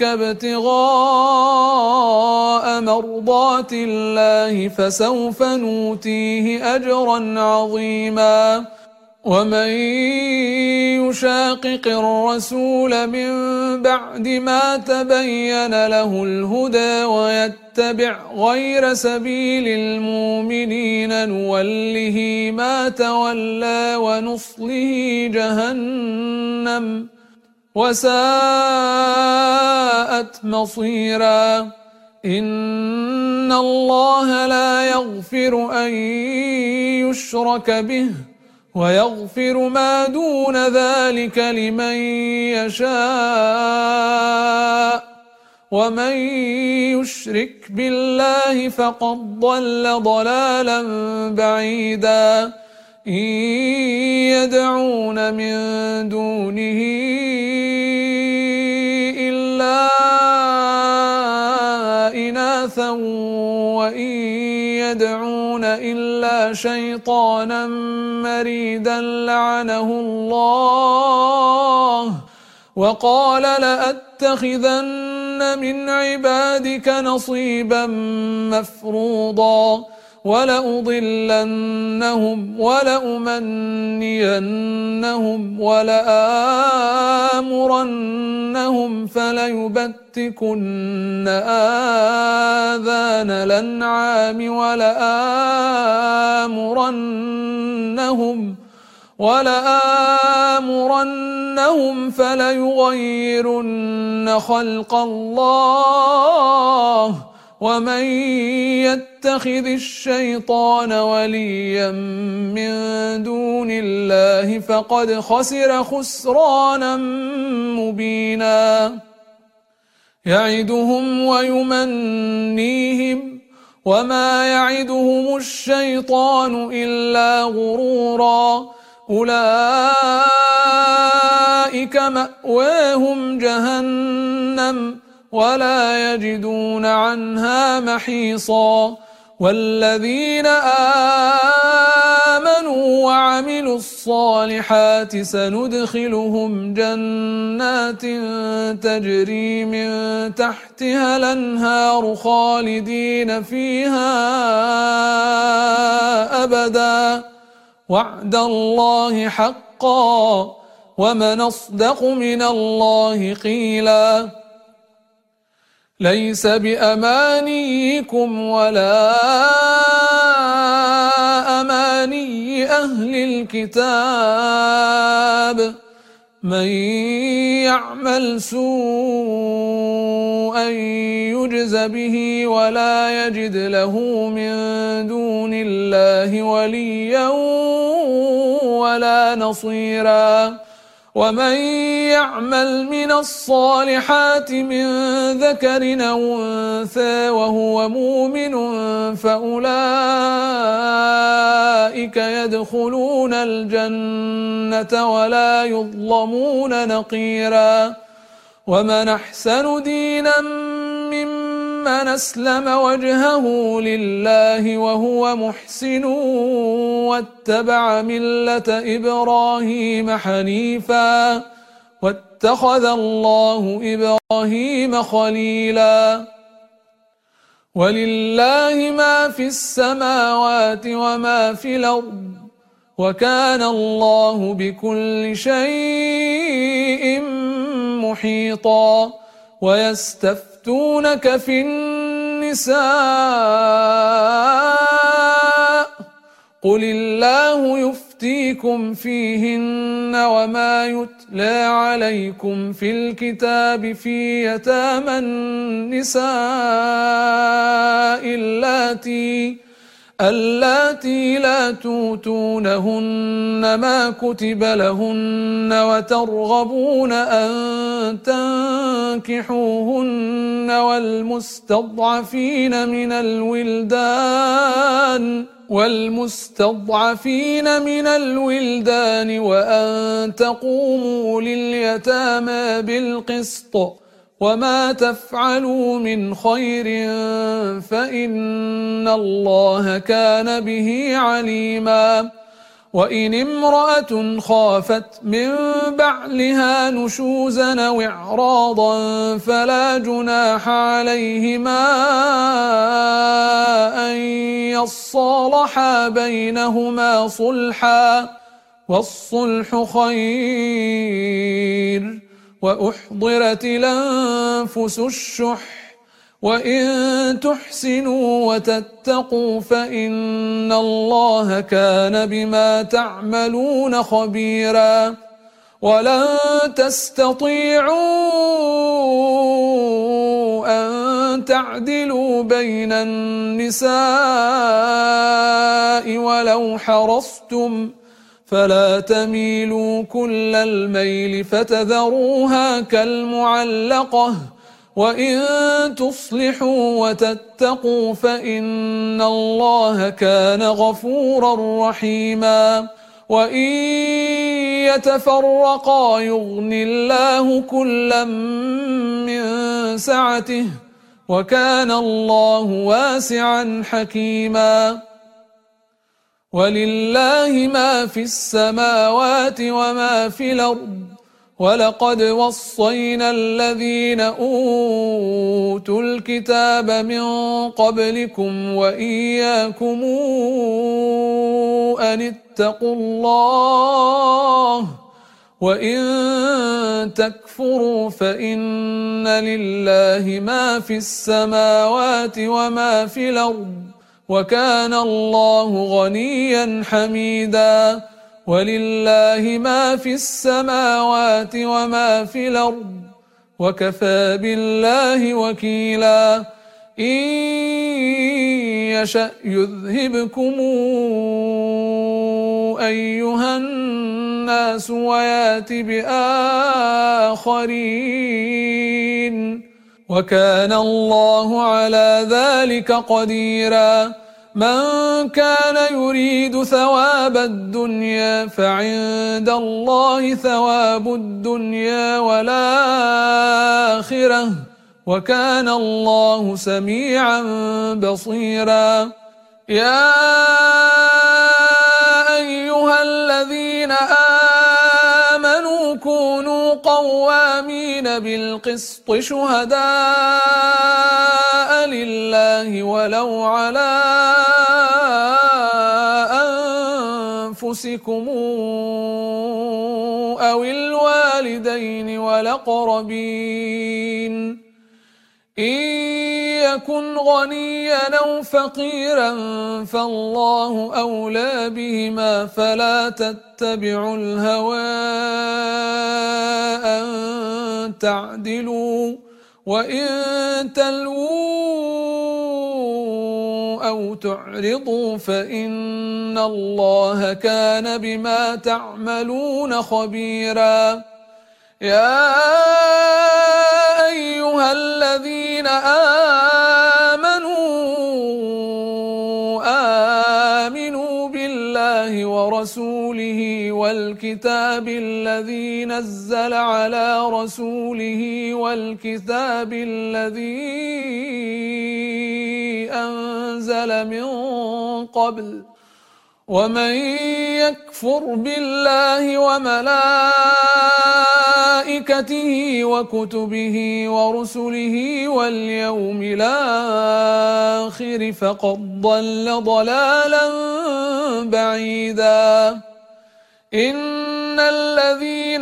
ابتغاء مرضات الله فسوف نؤتيه أجرا عظيما ومن يشاقق الرسول من بعد ما تبين له الهدى ويتبع غير سبيل المؤمنين نوله ما تولى ونصله جهنم وساءت مصيرا. إن الله لا يغفر أن يشرك به ويغفر ما دون ذلك لمن يشاء ومن يشرك بالله فقد ضل ضلالا بعيدا. إن يدعون من دونه إلا إناثا وإن يدعون إلا شيطانا مريدا لعنه الله وقال لأتخذن من عبادك نصيبا مفروضا ولأضلنهم ولأمنينهم ولآمرنهم فليبتكن آذان الأنعام ولآمرنهم ولآمرنهم فليغيرن خلق الله ومن يتخذ الشيطان وليا من دون الله فقد خسر خسرانا مبينا. يعدهم ويمنيهم وما يعدهم الشيطان إلا غرورا. أولئك مأواهم جهنم ولا يجدون عنها محيصا. والذين آمنوا وعملوا الصالحات سندخلهم جنات تجري من تحتها الأنهار خالدين فيها أبدا وعد الله حقا ومن أصدق من الله قيلا. ليس بأمانيكم ولا أماني أهل الكتاب من يعمل سوءا يجز به ولا يجد له من دون الله وليا ولا نصيرا. ومن يعمل من الصالحات من ذكر أو أنثى وهو مؤمن فأولئك يدخلون الجنة ولا يظلمون نقيرا. ومن أحسن دينا ممن أسلم وجهه لله وهو محسن واتبع ملة إبراهيم حنيفا واتخذ الله إبراهيم خليلا. ولله ما في السماوات وما في الأرض وكان الله بكل شيء محيطا. ويستفتونك في النساء قل الله يفتيكم فيهن وما يتلى عليكم في الكتاب في يتامى النساء اللاتي اللاتي لا توتونهن ما كتب لهن وترغبون أن تنكحوهن والمستضعفين من الولدان والمستضعفين من الولدان وأن تقوموا لليتامى بالقسط وما تفعلوا من خير فإن الله كان به عليما. وإن امرأة خافت من بعلها نشوزا أو إعراضا فلا جناح عليهما أن يصالحا بينهما صلحا والصلح خير، وأحضرت الأنفس الشح، وإن تحسنوا وتتقوا فإن الله كان بما تعملون خبيرا. ولن تستطيعوا أن تعدلوا بين النساء ولو حرصتم، فلا تميلوا كل الميل فتذروها كالمعلقة، وإن تصلحوا وتتقوا فإن الله كان غفورا رحيما. وإن يتفرقا يغن الله كلا من سعته، وكان الله واسعا حكيما. ولله ما في السماوات وما في الأرض، ولقد وصينا الذين أوتوا الكتاب من قبلكم وإياكم أن اتقوا الله، وإن تكفروا فإن لله ما في السماوات وما في الأرض، وكان الله غنيا حميدا. ولله ما في السماوات وما في الأرض، وكفى بالله وكيلا. إن يشأ يذهبكم أيها الناس ويات بآخرين، وكان الله على ذلك قديرا. من كان يريد ثواب الدنيا فعند الله ثواب الدنيا والآخرة، وكان الله سميعا بصيرا. يا أيها الذين آمنوا كونوا قوامين بالقسط شهداء لله ولو على أنفسكم أو الوالدين والأقربين، إن يكن غنيا أو فقيرا فالله أولى بهما، فلا تتبعوا الهوى أن تعدلوا، وإن تلووا أو تعرضوا فإن الله كان بما تعملون خبيرا. يا أيها الذين آمنوا آمنوا بالله ورسوله والكتاب الذي نزل على رسوله والكتاب الذي أنزل من قبل، ومن يكفر بالله وملائكته وكتبه ورسله واليوم الآخر فقد ضل ضلالا بعيدا. إن الذين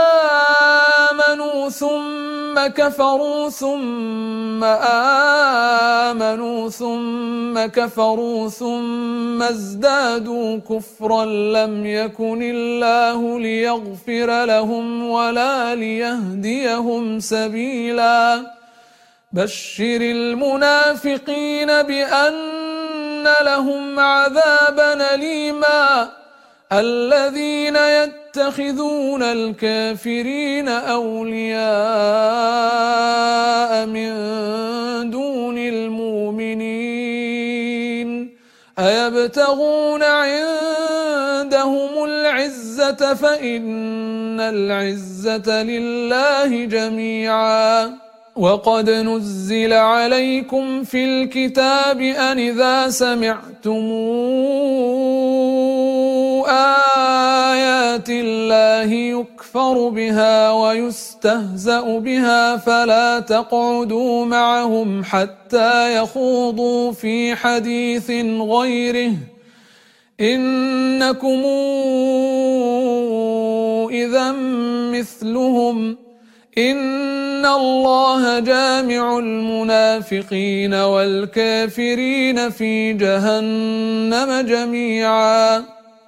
آمنوا ثم كفروا ثم آمنوا ثم كفروا ثم ازدادوا كفرا لم يكن الله ليغفر لهم ولا ليهديهم سبيلا. بشر المنافقين بأن لهم عذابا أليما، الذين يتخذون الكافرين أولياء من دون المؤمنين، أيبتغون عندهم العزة فإن العزة لله جميعا. وقد نزل عليكم في الكتاب أن إذا سمعتم آيات الله يكفر بها ويستهزأ بها فلا تقعدوا معهم حتى يخوضوا في حديث غيره، إنكم إذا مثلهم إن الله جامع المنافقين والكافرين في جهنم جميعا.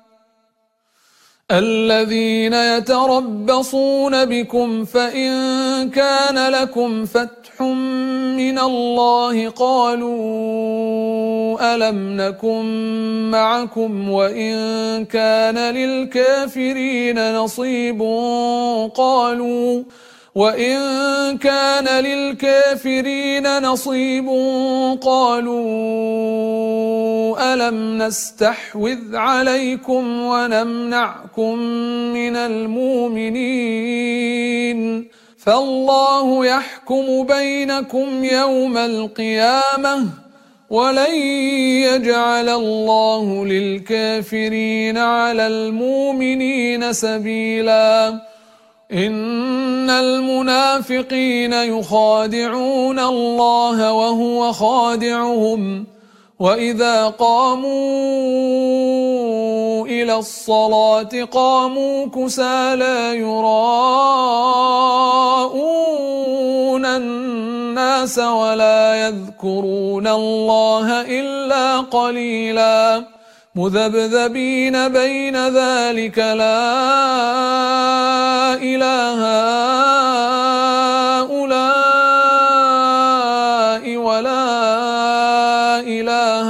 الذين يتربصون بكم فإن كان لكم فتح من الله قالوا ألم نكن معكم وإن كان للكافرين نصيب قالوا وإن كان للكافرين نصيب قالوا ألم نستحوذ عليكم ونمنعكم من المؤمنين فالله يحكم بينكم يوم القيامة ولن يجعل الله للكافرين على المؤمنين سبيلا. إن المنافقين يخادعون الله وهو خادعهم وإذا قاموا إلى الصلاة قاموا كسالى يراءون الناس ولا يذكرون الله إلا قليلا مذبذبين بين ذلك لا إله هؤلاء ولا إله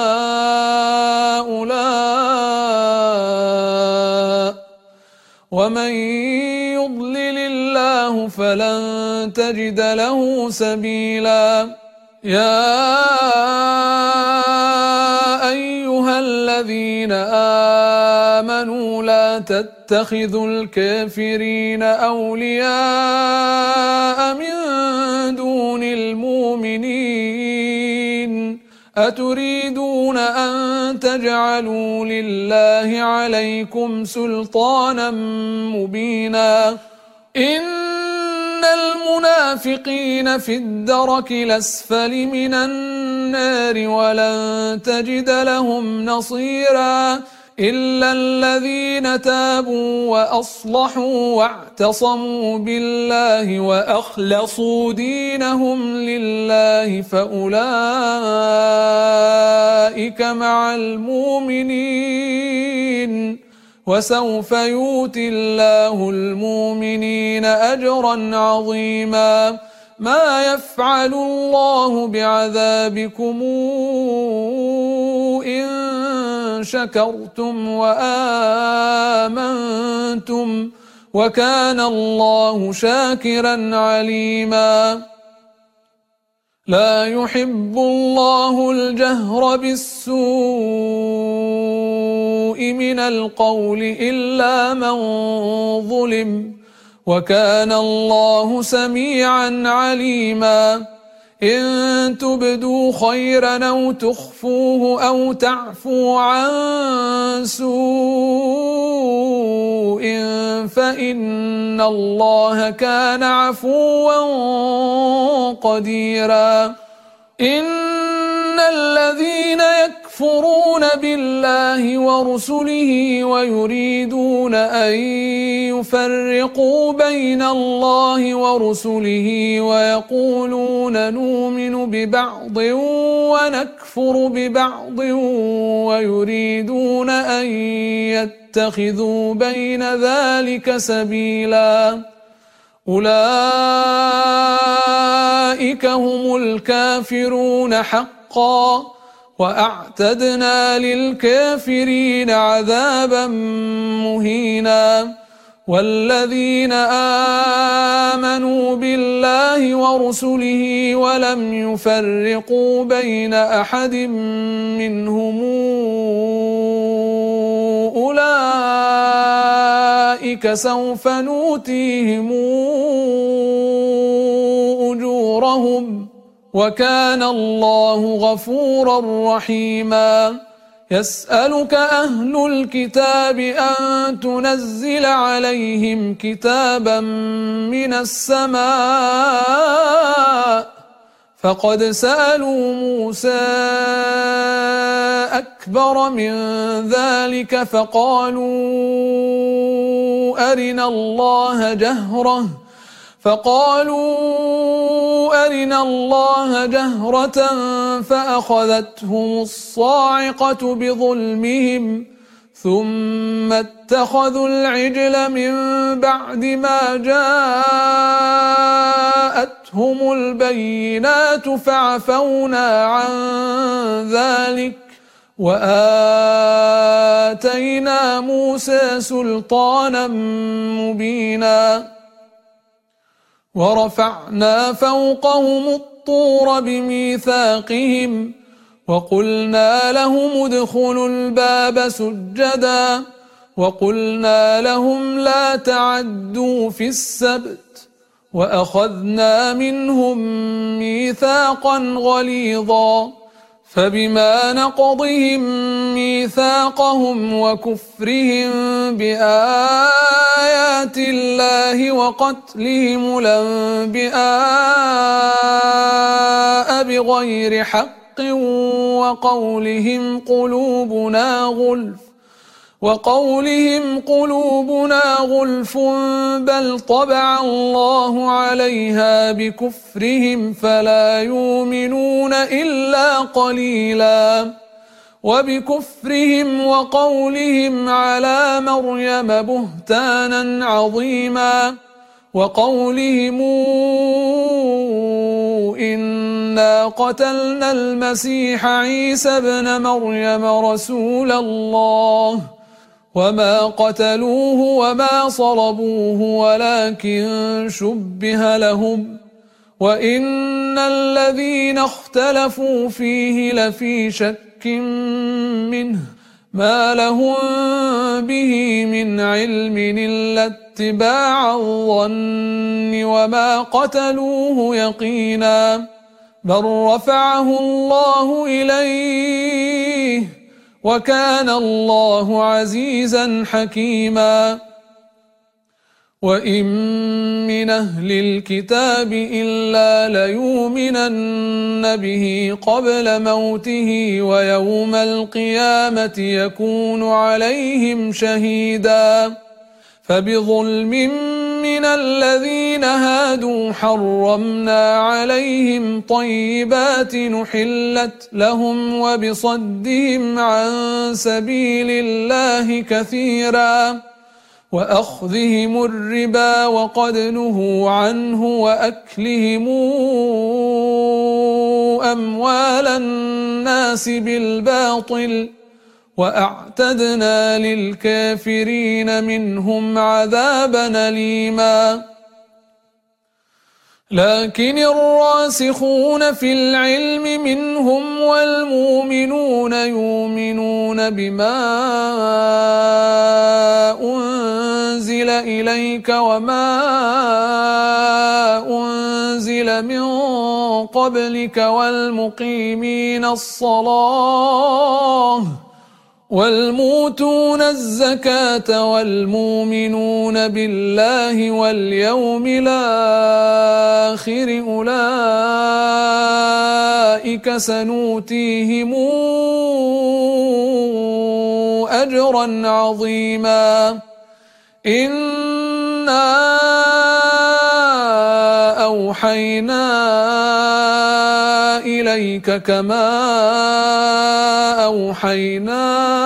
هؤلاء ومن يضلل الله فلن تجد له سبيلا. يا أيها الذين آمنوا لا تتخذوا الكافرين أولياء من دون المؤمنين أتريدون أن تجعلوا لله عليكم سلطانا مبينا. إن المنافقين في الدرك الأسفل من النار ولن تجد لهم نصيرا إلا الذين تابوا وأصلحوا واعتصموا بالله وأخلصوا دينهم لله فأولئك مع المؤمنين وسوف يؤتي الله المؤمنين أجرا عظيما. ما يفعل الله بعذابكم إن شكرتم وآمنتم وكان الله شاكرا عليما. لا يحب الله الجهر بالسوء من القول إلا من ظلم وكان الله سميعا عليما. إن تبدوا خيرا أو تخفوه أو تعفوا عن سوء فإن الله كان عفوا قديرا. إن الذين يكفرون بالله ورسله ويريدون أن يفرقوا بين الله ورسله ويقولون نؤمن ببعض ونكفر ببعض ويريدون أن يتخذوا بين ذلك سبيلا أولئك هم الكافرون حقا وأعتدنا للكافرين عذابا مهينا. والذين آمنوا بالله ورسله ولم يفرقوا بين أحد منهم أولئك سوف نؤتيهم أجورهم وكان الله غفورا رحيما. يسألك أهل الكتاب أن تنزل عليهم كتابا من السماء فقد سألوا موسى أكبر من ذلك فقالوا أرنا الله جهرة فقالوا أرنا الله جهرة فأخذتهم الصاعقة بظلمهم ثم اتخذوا العجل من بعد ما جاءتهم البينات فعفونا عن ذلك وآتينا موسى سلطانا مبينا ورفعنا فوقهم الطور بميثاقهم وقلنا لهم ادخلوا الباب سجدا وقلنا لهم لا تعدوا في السبت وأخذنا منهم ميثاقا غليظا فبما نقضهم ميثاقهم وكفرهم بآيات الله وقتلهم الأنبياء بغير حق وقولهم قلوبنا غلف وقولهم قلوبنا غلف بل طبع الله عليها بكفرهم فلا يؤمنون إلا قليلا وبكفرهم وقولهم على مريم بهتانا عظيما وقولهم إنا قتلنا المسيح عيسى ابن مريم رسول الله وما قتلوه وما صلبوه ولكن شبه لهم وإن الذين اختلفوا فيه لفي شك منه ما لهم به من علم إلا اتباع الظن وما قتلوه يقينا بل رفعه الله إليه وكان الله عزيزا حكيما وإن من أهل الكتاب إلا ليؤمنن به قبل موته ويوم القيامة يكون عليهم شهيدا فبظلم من الذين هادوا حرمنا عليهم طيبات نحلت لهم وبصدهم عن سبيل الله كثيرا وأخذهم الربا وقد نهوا عنه وأكلهم أموال الناس بالباطل وأعتدنا للكافرين منهم عذابا أليما لكن الراسخون في العلم منهم والمؤمنون يؤمنون بما أنزل إليك وما أنزل من قبلك والمقيمين الصلاة والموتون الزكاة والمؤمنون بالله واليوم الآخر أولئك سنؤتيهم أجرا عظيما إنا أوحينا إليك كما أوحينا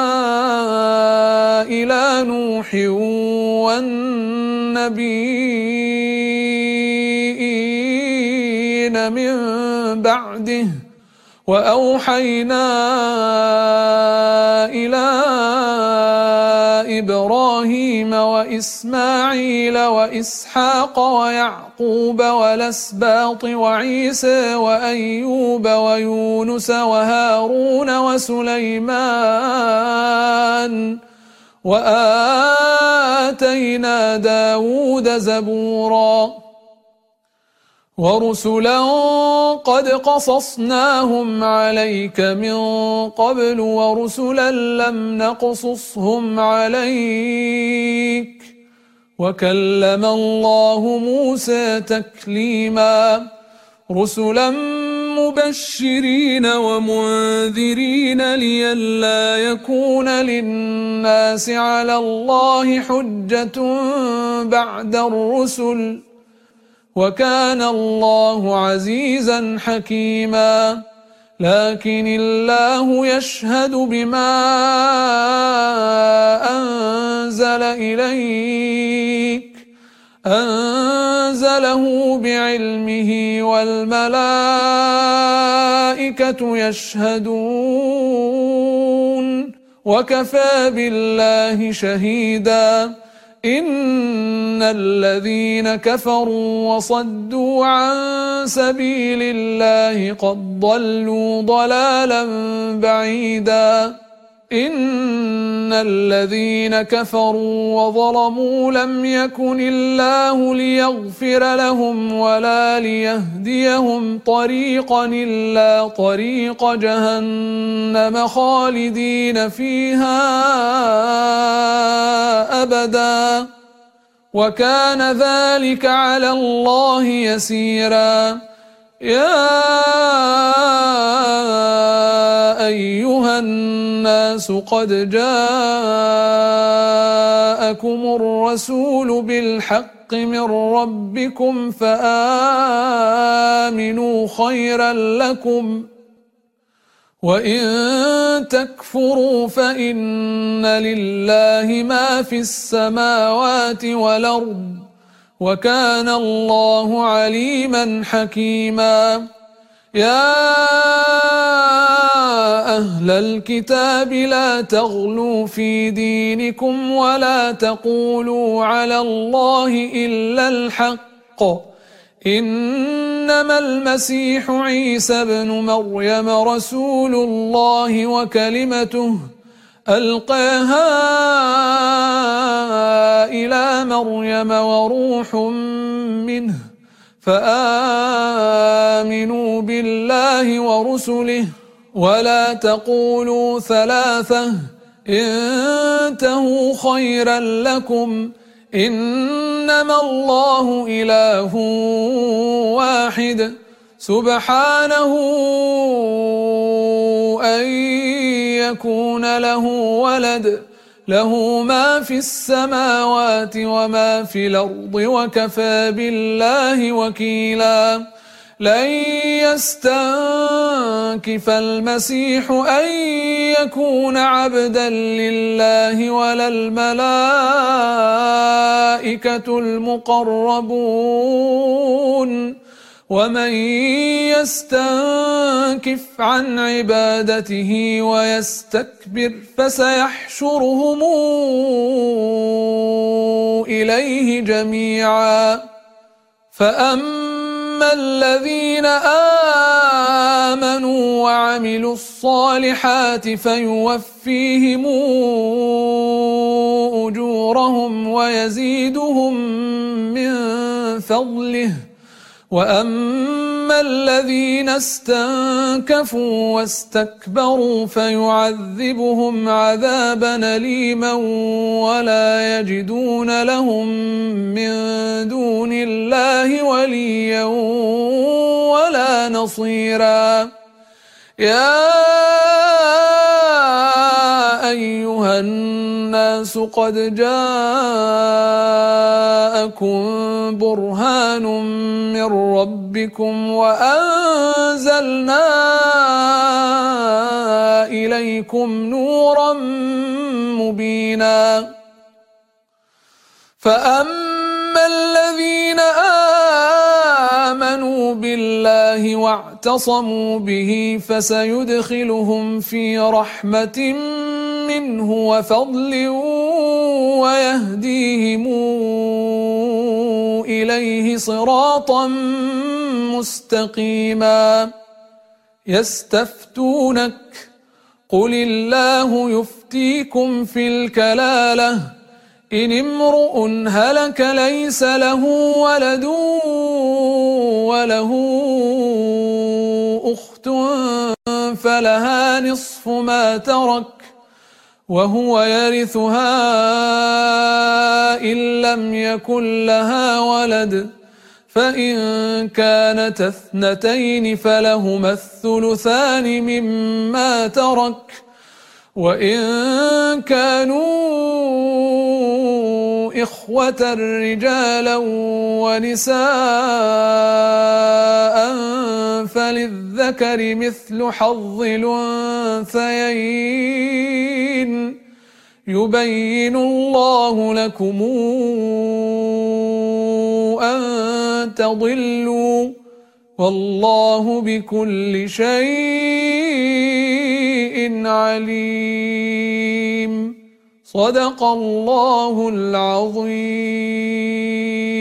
إلى نوح والنبيين من بعده وأوحينا إلى إبراهيم وإسماعيل وإسحاق ويعقوب والأسباط وعيسى وأيوب ويونس وهارون وسليمان وآتينا داود زبورا ورسلا قد قصصناهم عليك من قبل ورسلا لم نقصصهم عليك وكلم الله موسى تكليما رسلا مبشرين ومنذرين لئلا يكون للناس على الله حجة بعد الرسل، وكان الله عزيزا حكيما. لكن الله يشهد بما أنزل إليك أنزله بعلمه والملائكة يشهدون وكفى بالله شهيدا. إن الذين كفروا وصدوا عن سبيل الله قد ضلوا ضلالا بعيدا. إن الذين كفروا وظلموا لم يكن الله ليغفر لهم ولا ليهديهم طريقا إلا طريق جهنم خالدين فيها أبدا، وكان ذلك على الله يسيرا. يا أيها الناس قد جاءكم الرسول بالحق من ربكم فآمنوا خيرا لكم، وإن تكفروا فإن لله ما في السماوات والأرض، وكان الله عليما حكيما. يا أهل الكتاب لا تغلوا في دينكم ولا تقولوا على الله إلا الحق، إنما المسيح عيسى بن مريم رسول الله وكلمته ألقاها إلى مريم وروح منه، فآمنوا بالله ورسله ولا تقولوا ثلاثة انتهوا خيرا لكم، إنما الله إله واحد سبحانه أن يكون له ولد، له ما في السماوات وما في الأرض وكفى بالله وكيلا. لن يستنكف المسيح أن يكون عبدا لله ولا الملائكة المقربون، ومن يستنكف عن عبادته ويستكبر فسيحشرهم إليه جميعا. فأما الذين آمنوا وعملوا الصالحات فيوفيهم أجورهم ويزيدهم من فضله، وأما الذين استنكفوا واستكبروا فيعذبهم عذابا أليما ولا يجدون لهم من دون الله وليا ولا نصيرا. يا أيها الناس قد جاءكم برهان من ربكم وأنزلنا إليكم نورا مبينا. فأما الذين آمنوا بالله واعتصموا به فسيدخلهم في رحمة منه وفضل ويهديهم إليه صراطا مستقيما. يستفتونك قل الله يفتيكم في الكلالة إن امرؤ هلك ليس له ولد وله أخت فلها نصف ما ترك وهو يرثها إن لم يكن لها ولد، فإن كانت اثنتين فلهما الثلثان مما ترك وإن كانوا إخوة رجالا ونساء فللذكر مثل حظ الأنثيين يبين الله لكم أن تضلوا والله بكل شيء عليم. صدق الله العظيم.